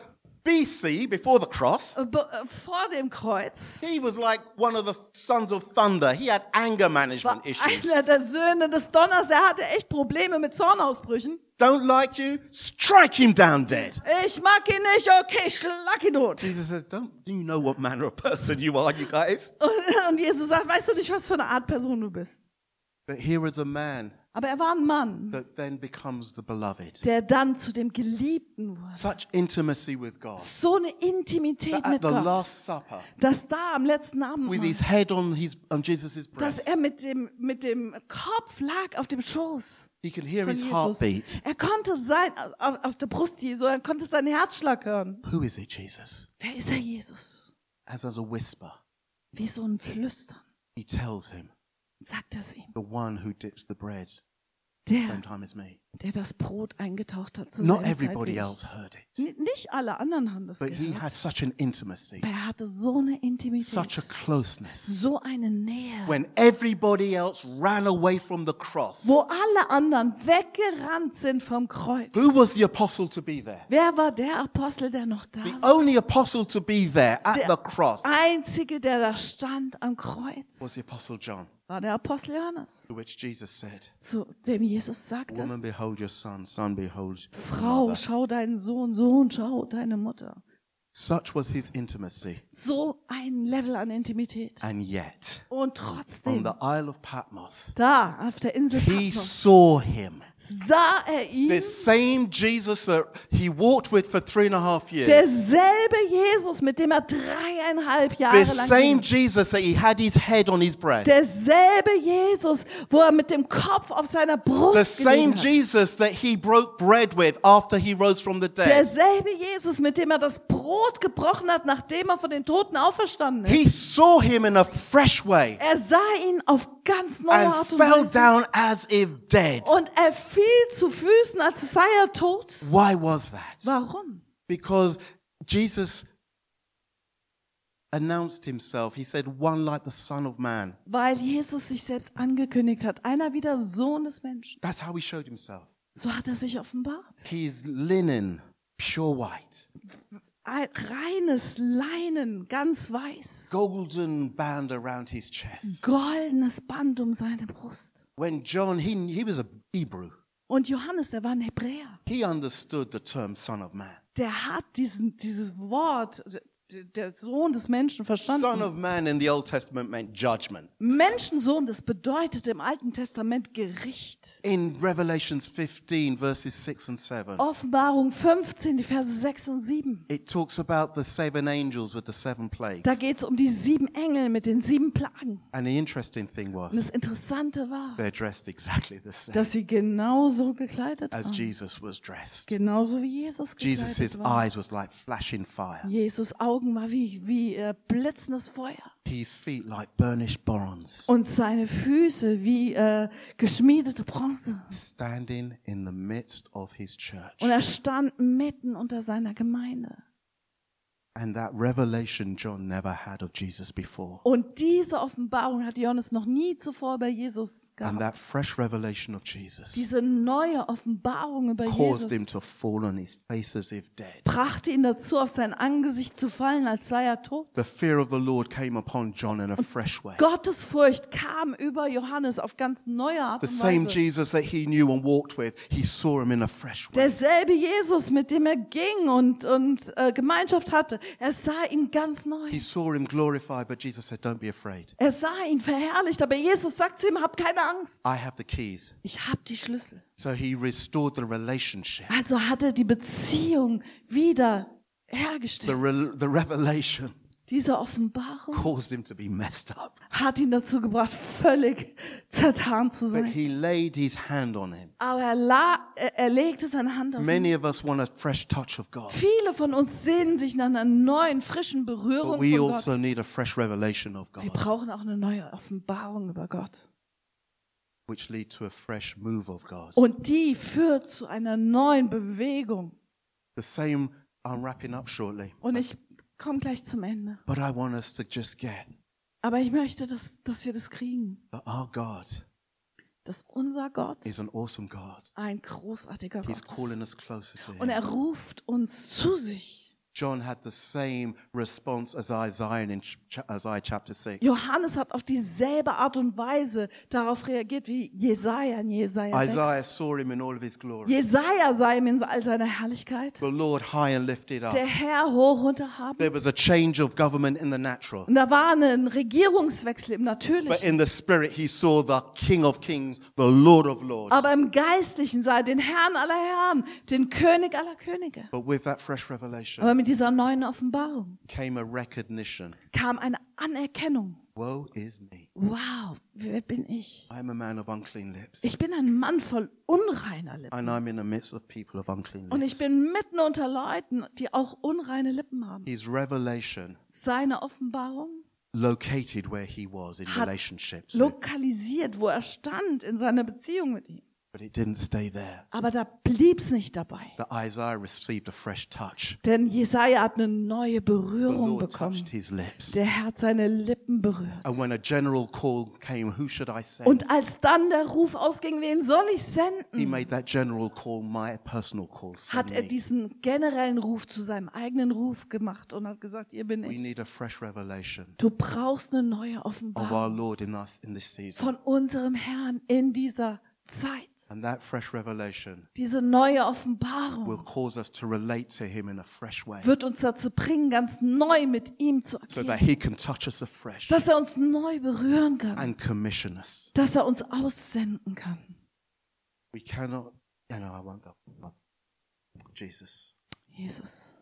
BC, before the cross, vor dem Kreuz, he was like one of the sons of thunder. He had anger war management issues. einer der Söhne des Donners, der hatte echt Probleme mit Zornausbrüchen. Don't like you? Strike him down dead. Ich mag ihn nicht, okay, schlag ihn tot. Jesus said, do you know what manner of person you are, you guys? Und Jesus sagt, weißt du nicht, was für eine Art Person du bist? But here is a man Aber er war ein Mann, that then becomes the beloved. der dann zu dem Geliebten wurde. Such intimacy with God. So eine Intimität That at mit the Gott, Last Supper, dass da am letzten with his Abendmahl, head on Jesus' dass breast, er mit dem Kopf lag auf dem Schoß he could hear von his Jesus. heartbeat. Er konnte auf der Brust Jesu, er konnte seinen Herzschlag hören. Who is it, Jesus? Wer ist er, Jesus? As a whisper, Wie so ein Flüstern, he tells him, sagt er es ihm. the one who dips the bread at Der, the same time as me. der das Brot eingetaucht hat. Not Zur selben everybody Zeit wie else heard it, ich. Nicht alle anderen haben das but he gehört. had such an intimacy, Aber er hatte so eine such a Intimität, closeness. so eine Nähe, When everybody else ran away from the cross, wo alle anderen weggerannt sind vom Kreuz. who was the apostle to be there? Wer war der Apostel, der noch da The war? only apostle to be there at Der the cross Einzige, der da stand am Kreuz, was the apostle John, war der Apostel Johannes, to which Jesus said, zu dem Jesus sagte, woman, behold your son, son, behold your Frau, mother. schau deinen Sohn, Sohn, schau deine Mutter. Such was his intimacy. So ein Level an Intimität. And yet, Und on trotzdem, the Isle of Patmos, da auf der Insel he Patmos, saw him. sah er ihn, The same Jesus that he walked with for 3.5 years. derselbe Jesus, mit dem er 3,5 Jahre The lang same ging. Jesus that he had his head on his breast. Derselbe Jesus, wo er mit dem Kopf auf seiner The Brust same gelegen hat. Jesus that he broke bread with after he rose from the dead. Derselbe Jesus, mit dem er das Brot gebrochen hat, nachdem er von den Toten auferstanden ist. He saw him in a fresh way Er sah ihn auf ganz neue and Art und fell Weise. down as if dead. Und er fiel zu Füßen, als sei er tot. Why was that? Warum? Because Jesus announced himself. He said, one like the Son of Man. Weil Jesus sich selbst angekündigt hat. Einer wie der Sohn des Menschen. That's how he showed himself. So hat er sich offenbart. He is linen, pure white, Reines Leinen, ganz weiß. golden band around his chest. Goldenes Band um seine Brust. When John, he was a Hebrew. Und Johannes, der war ein Hebräer. He understood the term Son of Man. Der hat dieses Wort, der Sohn des Menschen, Son verstanden. of Man in the Old Testament meant judgment. Menschensohn, das bedeutet im Alten Testament Gericht. In Revelations 15, verses 6 and 7, Offenbarung 15, die Verse 6 und 7. it talks about the 7 angels with the 7 plagues. Da geht es um die 7 Engel mit den 7 Plagen. And the interesting thing Und was, das Interessante war, they're dressed exactly the same dass sie genauso gekleidet as waren. Jesus was dressed. Genauso wie Jesus Jesus, his gekleidet war. eyes was like flashing fire. Jesus Augen war wie blitzendes Feuer. His feet like burnished bronze. Und seine Füße wie geschmiedete Bronze. Standing in the midst of his church. Und er stand mitten unter seiner Gemeinde. And that revelation John never had of Jesus before. Und diese Offenbarung hat Johannes noch nie zuvor über Jesus And gehabt. that fresh revelation of Jesus Diese neue Offenbarung über caused him Jesus to fall on his face as if dead. brachte ihn dazu, auf sein Angesicht zu fallen, als sei er tot. The fear of the Lord came upon John in a fresh way. Gottesfurcht kam über Johannes auf ganz neue Art The und same Weise. Jesus that he knew and walked with, he saw him in a fresh way. Derselbe Jesus, mit dem er ging und Gemeinschaft hatte, er sah ihn ganz neu. He saw him glorified, but Jesus said, don't be afraid. Er sah ihn verherrlicht, aber Jesus sagt zu ihm, hab keine Angst. I have the keys. Ich hab die Schlüssel. So he restored the relationship. Also hat er die Beziehung wieder hergestellt. The revelation Diese Offenbarung caused him to be messed up. hat ihn dazu gebracht, völlig zertan zu But sein. he laid his hand on him. Aber er legte seine Hand auf ihn. Many of us want a fresh touch of God. Viele von uns sehnen sich nach einer neuen, frischen But Berührung we von also Gott. need a fresh revelation of Wir God, brauchen auch eine neue Offenbarung über Gott. which lead to a fresh move of God. Und die führt zu einer neuen Bewegung. The same, I'm wrapping up shortly. Und ich komme gleich zum Ende. But I want us to just get Aber ich möchte, dass wir das kriegen. that our God Dass unser Gott is an awesome God. ein großartiger He's Gott calling ist. us closer to Und him. er ruft uns zu sich. John had the same response as Isaiah in Isaiah chapter 6. Johannes hat auf dieselbe Art und Weise darauf reagiert wie Jesaja in Jesaja 6. Isaiah saw him in all of his glory. Jesaja sah ihm in all seiner Herrlichkeit. The Lord high and lifted up. Der Herr hoch und erhaben. There was a change of government in the natural. Und da war ein Regierungswechsel im But Natürlichen. in the spirit he saw the King of Kings, the Lord of Lords. Aber im Geistlichen sah er den Herrn aller Herren, den König aller Könige. But with that fresh revelation Aber mit dieser neuen Offenbarung came a recognition. kam eine Anerkennung. Woe is me. Wow, wer bin ich? I am a man of unclean lips. Ich bin ein Mann voll unreiner Lippen. And I'm in the midst of people of unclean Und ich lips. bin mitten unter Leuten, die auch unreine Lippen haben. His revelation Seine Offenbarung located where he was in Hat relationships. lokalisiert, wo er stand in seiner Beziehung mit ihm. But it didn't stay there. Aber da blieb's nicht dabei. The Isaiah received a fresh touch. Denn Jesaja hat eine neue The Berührung Lord bekommen. touched his lips. Der Herr hat seine Lippen berührt. And when a general call came, who should I send? Und als dann der Ruf ausging, wen soll ich He senden, made that general call my personal call. hat Send er me. diesen generellen Ruf zu seinem eigenen Ruf gemacht und hat gesagt, ihr bin We ich. need a fresh revelation Du brauchst eine neue of Offenbarung our Lord in us in this season. von unserem Herrn in dieser Zeit. And that fresh revelation Diese neue will Offenbarung cause us to relate to him in a fresh way, wird uns dazu bringen, ganz neu mit ihm zu so that agieren. he can touch us afresh Dass er uns neu berühren kann. and commission us. Dass er uns aussenden kann. We cannot, I won't go. Jesus. Jesus.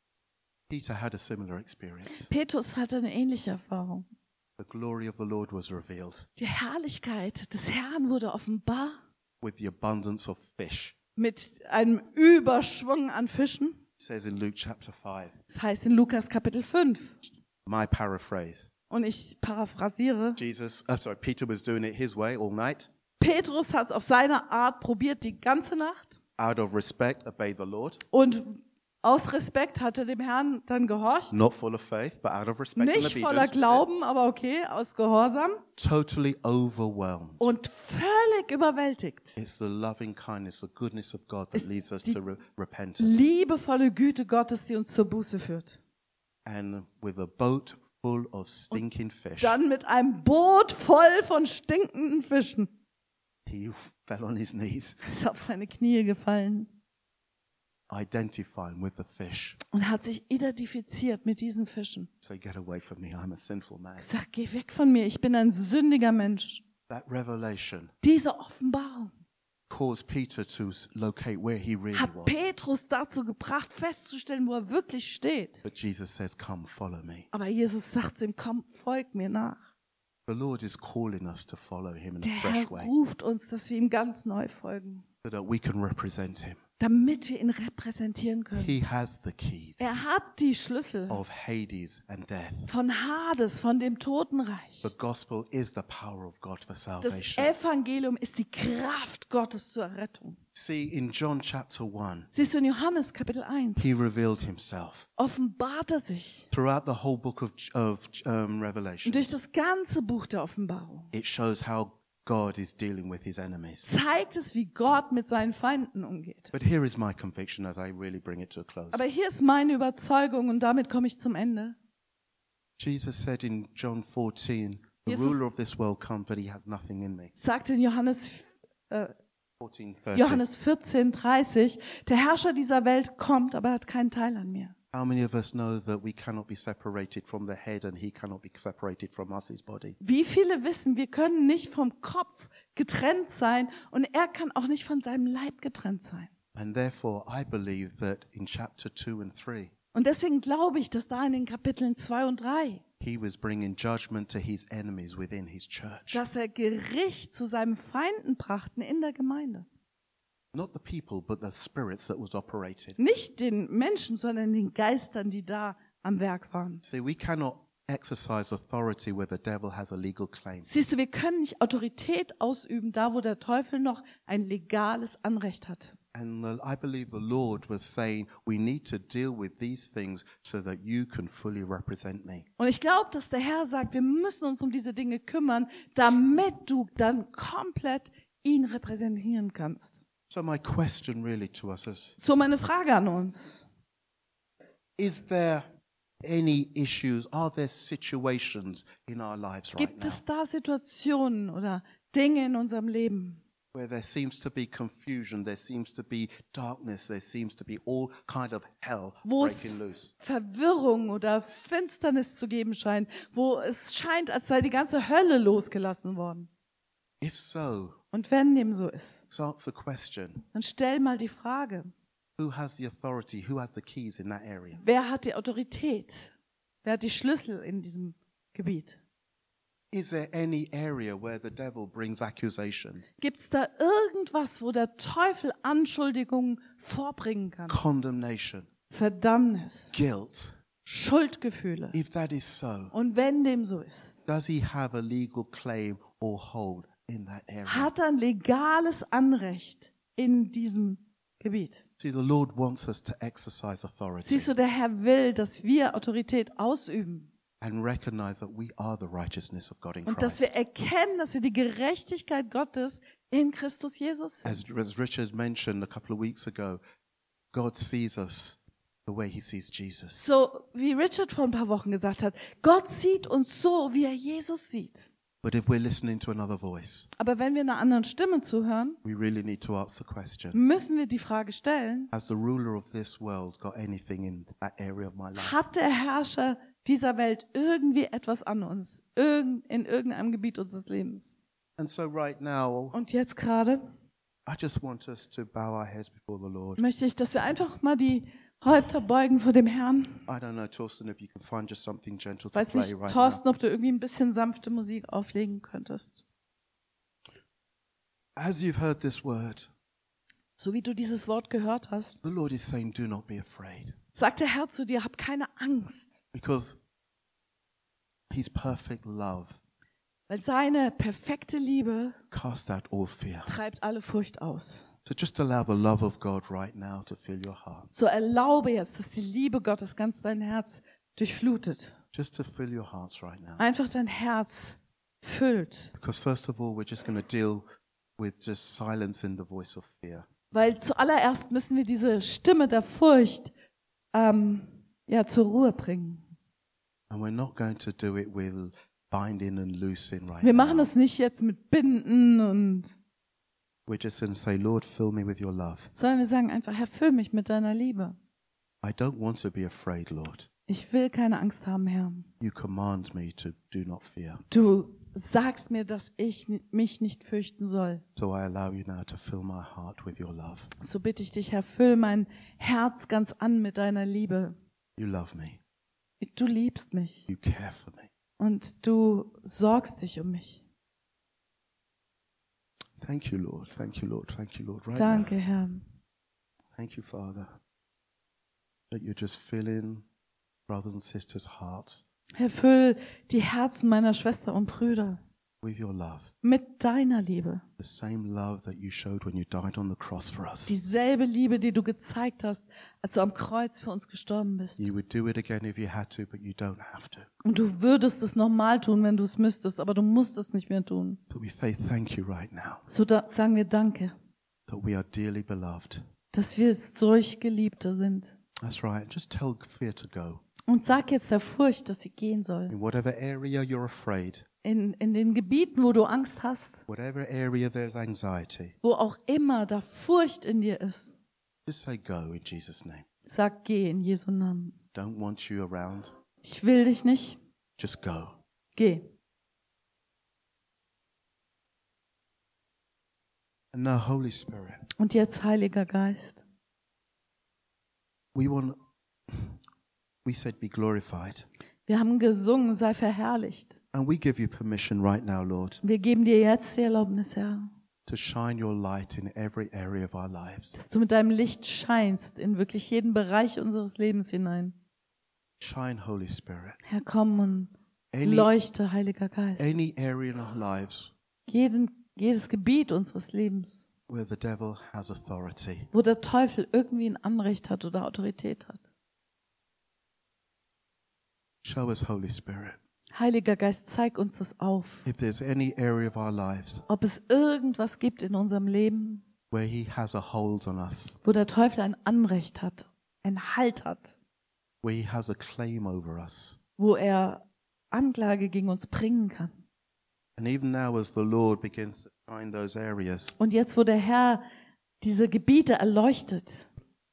Peter had a similar experience. Petrus hatte eine ähnliche Erfahrung. The glory of the Lord was revealed Die Herrlichkeit des Herrn wurde offenbar with the abundance of fish. mit einem Überschwung an Fischen. It says in Luke chapter 5, Das heißt in Lukas Kapitel 5. my paraphrase. Und ich paraphrasiere. Peter was doing it his way all night. Petrus hat es auf seine Art probiert die ganze Nacht. Out of respect, obey the Lord. Und aus Respekt hat er dem Herrn dann gehorcht. Not full of faith, but out of respect and Nicht voller obedience. Glauben, aber okay, aus Gehorsam. Totally overwhelmed. Und völlig überwältigt. It's the loving kindness, the goodness of God that Ist leads us die to repentance. Liebevolle Güte Gottes, die uns zur Buße führt. And with a boat full of stinking fish, Dann mit einem Boot voll von stinkenden Fischen he fell on his knees, ist auf seine Knie gefallen identifying with the fish. und hat sich identifiziert mit diesen Fischen. Say, get away from me, I'm a sinful man. Sagt, geh weg von mir, ich bin ein sündiger Mensch. That revelation Diese Offenbarung caused Peter to locate where he really hat was. Petrus dazu gebracht, festzustellen, wo er wirklich steht. But Jesus says, come, follow me. Aber Jesus sagt zu ihm, komm, folg mir nach. The Lord is calling us to follow him in a Der Herr fresh way, ruft uns, dass wir ihm ganz neu folgen, so that we can represent him. damit wir ihn repräsentieren können. He has the keys Er hat die Schlüssel of Hades and death. von Hades, von dem Totenreich. The gospel is the power of God for Das salvation. Evangelium ist die Kraft Gottes zur Errettung. See, in John chapter 1, Siehst du in Johannes Kapitel 1, he revealed himself. offenbart er sich. Throughout the whole book of Revelation, Und durch das ganze Buch der Offenbarung it shows how God is dealing with his enemies. zeigt es, wie Gott mit seinen Feinden umgeht. But here is my conviction as I really bring it to a close. Aber hier ist meine Überzeugung und damit komme ich zum Ende. Jesus said in John 14, the Jesus- ruler of this world comes, but he has nothing in me. Sagt in Johannes 14:30. 14:30, der Herrscher dieser Welt kommt, aber er hat keinen Teil an mir. How many of us know that we cannot be separated from the head and he cannot be separated from us, his body? Wie viele wissen, wir können nicht vom Kopf getrennt sein und er kann auch nicht von seinem Leib getrennt sein. And therefore, I believe that in chapter 2 and 3, Und deswegen glaube ich, dass da in den Kapiteln 2 und 3, he was bringing judgment to his enemies within his church. dass er Gericht zu seinen Feinden brachten in der Gemeinde. Not the people, but the spirits that was operating. Nicht den Menschen, sondern den Geistern, die da am Werk waren. See, we cannot exercise authority where the devil has a legal claim. Siehst du, wir können nicht Autorität ausüben, da wo der Teufel noch ein legales Anrecht hat. And I believe the Lord was saying, we need to deal with these things so that you can fully represent me. Und ich glaube, dass der Herr sagt, wir müssen uns um diese Dinge kümmern, damit du dann komplett ihn repräsentieren kannst. So my question really to us is, So meine Frage an uns. Is there any issues? Are there situations in our lives right Gibt now es da Situationen oder Dinge in unserem Leben, where there seems to be confusion, there seems to be darkness, there seems to be all kind of hell wo es breaking loose? Verwirrung oder Finsternis zu geben scheint, wo es scheint, als sei die ganze Hölle losgelassen worden? If so, Und wenn dem so ist, let's answer the question. dann stell mal die Frage, Who has the authority? Who has the keys in that area? wer hat die Autorität? Wer hat die Schlüssel in diesem Gebiet? Is there any area where the devil brings accusations, Gibt es da irgendwas, wo der Teufel Anschuldigungen vorbringen kann? condemnation, Verdammnis, guilt? Schuldgefühle. If that is so, Und wenn dem so ist, does he have a legal claim or hold in that area? hat er ein legales Anrecht in diesem Gebiet. See, the Lord wants us to exercise authority Siehst du, der Herr will, dass wir Autorität ausüben and recognize that we are the righteousness of God in und dass Christ. wir erkennen, dass wir die Gerechtigkeit Gottes in Christus Jesus sind. As Richard mentioned a couple of weeks ago, God sees us the way he sees Jesus. So wie Richard vor ein paar Wochen gesagt hat, Gott sieht uns so, wie er Jesus sieht. But if we're listening to another voice, Aber wenn wir einer anderen Stimme zuhören, we really need to ask the question, müssen wir die Frage stellen, has the ruler of this world got anything in that area of my life? hat der Herrscher dieser Welt irgendwie etwas an uns, in irgendeinem Gebiet unseres Lebens? And so right now, Und jetzt gerade I just want us to bow our heads before the Lord. möchte ich, dass wir einfach mal die Häupter beugen vor dem Herrn. I don't know, Torsten, if you can find just something gentle to Weiß play nicht, right Thorsten, ob du irgendwie ein bisschen sanfte Musik auflegen könntest. now. As you've heard this word, So wie du dieses Wort gehört hast, the Lord is saying, do not be afraid. sagt der Herr zu dir, hab keine Angst, Because his perfect love weil seine perfekte Liebe cast out all fear. treibt alle Furcht aus. So just allow the love of God right now to fill your heart. So erlaube jetzt, dass die Liebe Gottes ganz dein Herz durchflutet. Just to fill your hearts right now. Einfach dein Herz füllt. Because first of all, we're just going to deal with just silencing the voice of fear. Weil zuallererst müssen wir diese Stimme der Furcht zur Ruhe bringen. And we're not going to do it with binding and loosing right Wir machen now. das nicht jetzt mit Binden und, We're just going to say, Lord, fill me with your love. sondern wir sagen einfach, Herr, füll mich mit deiner Liebe. I don't want to be afraid, Lord. Ich will keine Angst haben, Herr. You command me to do not fear. Du sagst mir, dass ich mich nicht fürchten soll. So I allow you now to fill my heart with your love. So bitte ich dich, Herr, füll mein Herz ganz an mit deiner Liebe. You love me. Du liebst mich You care for me. und du sorgst dich um mich. Thank you, Lord. Thank you, Lord. Thank you, Lord. Right Danke, Herr. now. Thank you, Father, that you're just filling brothers and sisters' hearts Herr, füll die Herzen meiner Schwester und Brüder with your love. mit deiner Liebe. The same love that you showed when you died on the cross for us. Dieselbe Liebe, die du gezeigt hast, als du am Kreuz für uns gestorben bist. You would do it again if you had to, but you don't have to. Und du würdest es nochmal tun, wenn du es müsstest, aber du musst es nicht mehr tun. So we say thank you right now So sagen wir Danke, that we are dearly beloved. dass wir solch Geliebte sind. That's right. Just tell fear to go. Und sag jetzt der Furcht, dass sie gehen soll. In whatever area you're afraid, In den Gebieten, wo du Angst hast, whatever area there's anxiety, wo auch immer da Furcht in dir ist, just say go in Jesus' name. sag geh in Jesu Namen. Don't want you around. Ich will dich nicht, Just go. geh. And now, Holy Spirit, Und jetzt, Heiliger Geist, we said be glorified. wir haben gesungen, sei verherrlicht. And we give you permission right now, Lord, Wir geben dir jetzt die Erlaubnis, Herr, to shine your light in every area of our lives. dass du mit deinem Licht scheinst in wirklich jeden Bereich unseres Lebens hinein. Shine, Holy Spirit. Herr, komm und Any, leuchte, Heiliger Geist. any area in our lives Jedes Gebiet unseres Lebens, where the devil has authority, wo der Teufel irgendwie ein Anrecht hat oder Autorität hat. show us, Holy Spirit. Heiliger Geist, zeig uns das auf. If there's any area of our lives Ob es irgendwas gibt in unserem Leben, where he has a hold on us, wo der Teufel ein Anrecht hat, einen Halt hat. where he has a claim over us. wo er Anklage gegen uns bringen kann. And even now as the Lord begins to shine those areas, Und jetzt, wo der Herr diese Gebiete erleuchtet,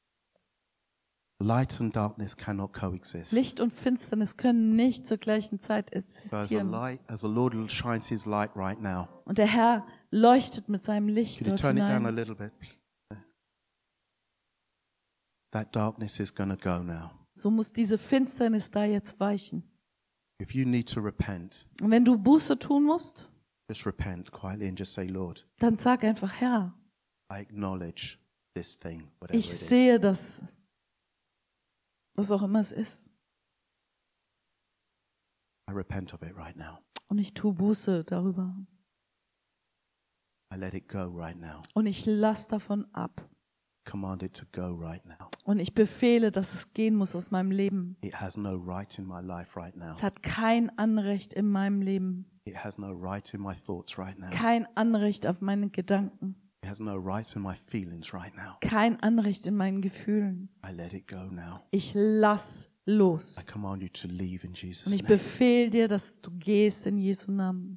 light and darkness cannot coexist. Licht und Finsternis können nicht zur gleichen Zeit So existieren. as the Lord shines his light right now, Und der Herr leuchtet mit seinem Licht could you dort turn it down a hinein. little bit? That darkness is going to go now. So muss diese Finsternis da jetzt weichen. If you need to repent, Und wenn du Buße tun musst, just repent quietly and just say, Lord, dann sag einfach, Herr, I acknowledge this thing, whatever ich it is. sehe das, was auch immer es ist. I repent of it right now. Und ich tue Buße darüber. I let it go right now. Und ich lass davon ab. Command it to go right now. Und ich befehle, dass es gehen muss aus meinem Leben. It has no right in my life right now. Es hat kein Anrecht in meinem Leben. It has no right in my thoughts right now. Kein Anrecht auf meine Gedanken. It has no right in my feelings right now. Kein Anrecht in meinen Gefühlen. I let it go now. Ich lass los. I command you to leave in Jesus' Und ich name. befehle dir, dass du gehst in Jesu Namen.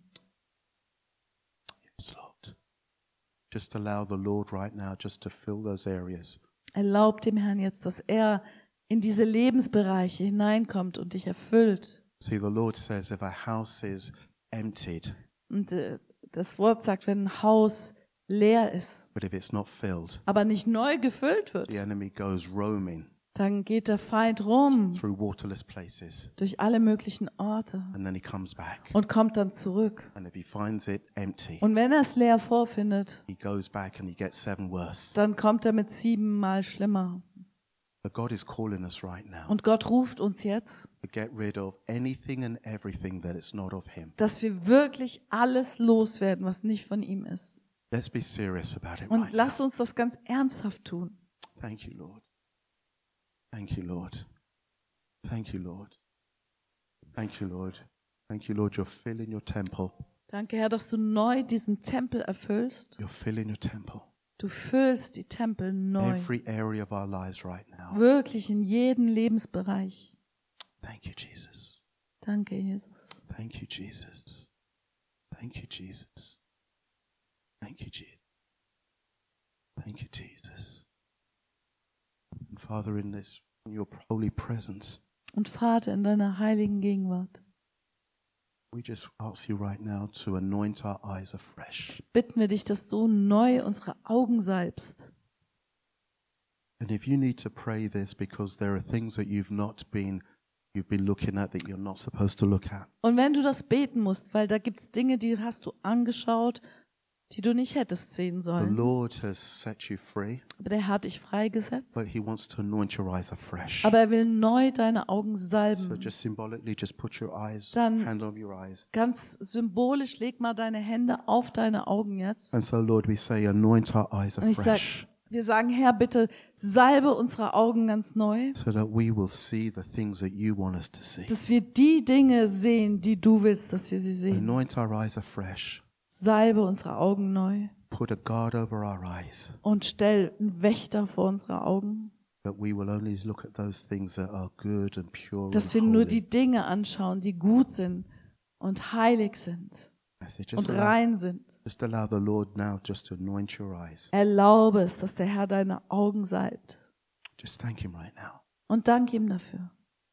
Yes, Lord. Just allow the Lord right now just to fill those areas. Erlaub dem Herrn jetzt, dass er in diese Lebensbereiche hineinkommt und dich erfüllt. See, the Lord says if a house is emptied, Und das Wort sagt, wenn ein Haus leer ist, but if it's not filled, aber nicht neu gefüllt the wird, enemy goes roaming dann geht der Feind rum through waterless places, durch alle möglichen Orte and then he comes back. und kommt dann zurück. And if he finds it empty, Und wenn er es leer vorfindet, he goes back and he gets 7 worse. dann kommt er mit 7-mal schlimmer. But God is calling us right now Und Gott ruft uns jetzt, to get rid of anything and everything that is not of him. dass wir wirklich alles loswerden, was nicht von ihm ist. Let's be serious about it Und right lass now. uns das ganz ernsthaft tun. Thank you, Lord. Thank you, Lord. Thank you, Lord. Thank you, Lord. Thank you, Lord. You're filling your temple. Danke, Herr, dass du neu diesen Tempel erfüllst. You're filling your temple. Du füllst die Tempel neu. Every area of our lives right now. Wirklich in jedem Lebensbereich. Thank you, Jesus. Danke, Jesus. Thank you, Jesus. Thank you, Jesus. Thank you, Jesus. Thank you, Jesus. And Father, in your holy presence, Und Vater, in deiner heiligen Gegenwart we just ask you right now to anoint our eyes afresh. bitten wir dich, dass du neu unsere Augen salbst. And if you need to pray this because there are things that you've been looking at that you're not supposed to look at, Und wenn du das beten musst, weil da gibt's Dinge, die hast du angeschaut, die du nicht hättest sehen the sollen. Lord has set you free, Aber der Herr hat dich freigesetzt. but he wants to anoint your eyes afresh. Aber er will neu deine Augen So salben. just symbolically, just put your eyes, Dann- hand on your eyes. Ganz symbolisch, leg mal deine Hände auf deine Augen jetzt. And so, Lord, we say, anoint our eyes Und ich sag, afresh, wir sagen, Herr, bitte salbe unsere Augen ganz neu, so that we will see the things that you want us to see. dass wir die Dinge sehen, die du willst, dass wir sie sehen. Anoint our eyes afresh. Salbe unsere Augen neu Put a guard over our eyes, und stell einen Wächter vor unsere Augen, that we will only look at those things that are good and pure dass and wir nur holy. die Dinge anschauen, die gut sind und heilig sind I say, und rein sind. just allow the Lord now just to anoint your eyes. Erlaube es, dass der Herr deine Augen salbt. Just thank him right now. Und dank ihm dafür.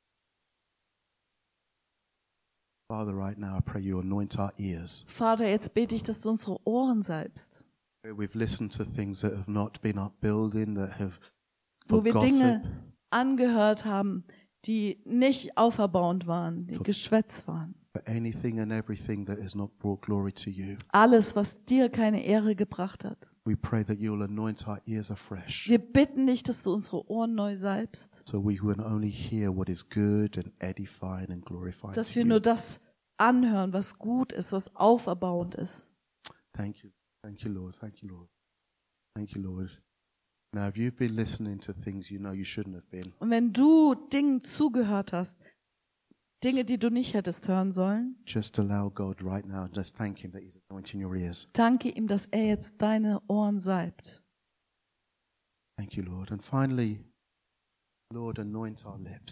Father, right now I pray you anoint our ears. Vater, jetzt bete ich, dass du unsere Ohren salbst, Where we've listened to things that have not been upbuilding, that have wo for wir gossip, Dinge angehört haben, die nicht auferbauend waren, die Geschwätz waren. for anything and everything that has not brought glory to you. Alles, was dir keine Ehre gebracht hat. We pray that you'll anoint our ears afresh, Wir bitten dich, dass du unsere Ohren neu salbst, so we will only hear what is good and edifying and glorifying dass to wir you. nur das anhören, was gut ist, was auferbauend ist. Thank you. Thank you, Lord. Thank you, Lord. Thank you, Lord. Now, if you've been listening to things you know you shouldn't have been, Und wenn du Dingen zugehört hast, Dinge, die du nicht hättest hören sollen, just allow God right now, just thank him that he's anointing your ears. danke ihm, dass er jetzt deine Ohren salbt. Thank you, Lord. And finally, Lord, anoint our lips.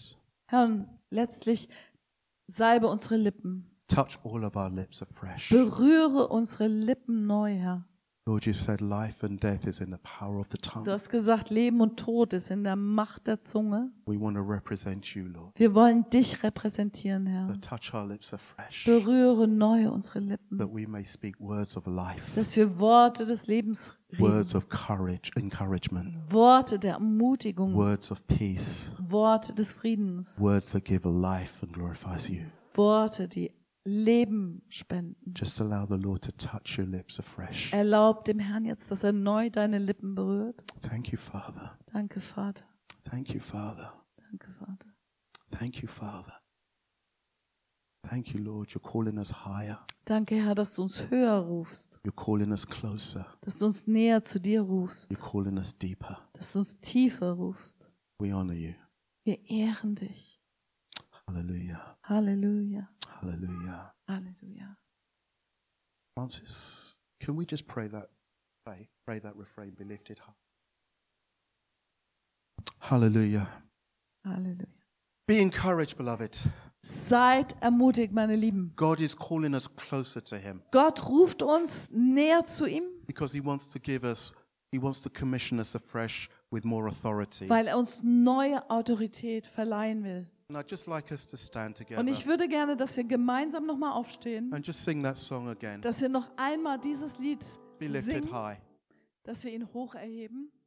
Herr, und letztlich salbe unsere Lippen. Touch all of our lips afresh. Berühre unsere Lippen neu, Herr. Lord, you said life and death is in the power of the Du tongue. hast gesagt, Leben und Tod ist in der Macht der Zunge. We want to represent you, Lord. Wir wollen dich repräsentieren, So Herr. touch our lips afresh, Berühre neu unsere Lippen, that we may speak words of life, dass wir Worte des Lebens words reden, of courage, encouragement, Worte der Ermutigung, words of peace, Worte des Friedens, words that give life and glorifies you. Worte, die Leben spenden. Just allow the Lord to touch your lips afresh. Erlaub dem Herrn jetzt, dass er neu deine Lippen berührt. Thank you, Father. Danke, Vater. Thank you, Father. Danke, Vater. Thank you, Father. Thank you, Lord. You're calling us higher. Danke, Herr, dass du uns höher rufst, You're calling us closer. dass du uns näher zu dir rufst, You're calling us deeper. dass du uns tiefer rufst. We honor you. Wir ehren dich. Hallelujah. Halleluja. Hallelujah. Halleluja. Francis, can we just pray that refrain, be lifted high. Hallelujah. Halleluja. Be encouraged, beloved. Seid ermutigt, meine Lieben. God is calling us closer to him Gott ruft uns näher zu ihm, because he wants to commission us afresh with more authority. weil er uns neue Autorität verleihen will. And I'd just like us to stand Und together ich würde gerne, dass wir gemeinsam nochmal aufstehen, and just sing that song again. dass wir noch einmal dieses Lied Be lifted singen, high. dass wir ihn hoch erheben.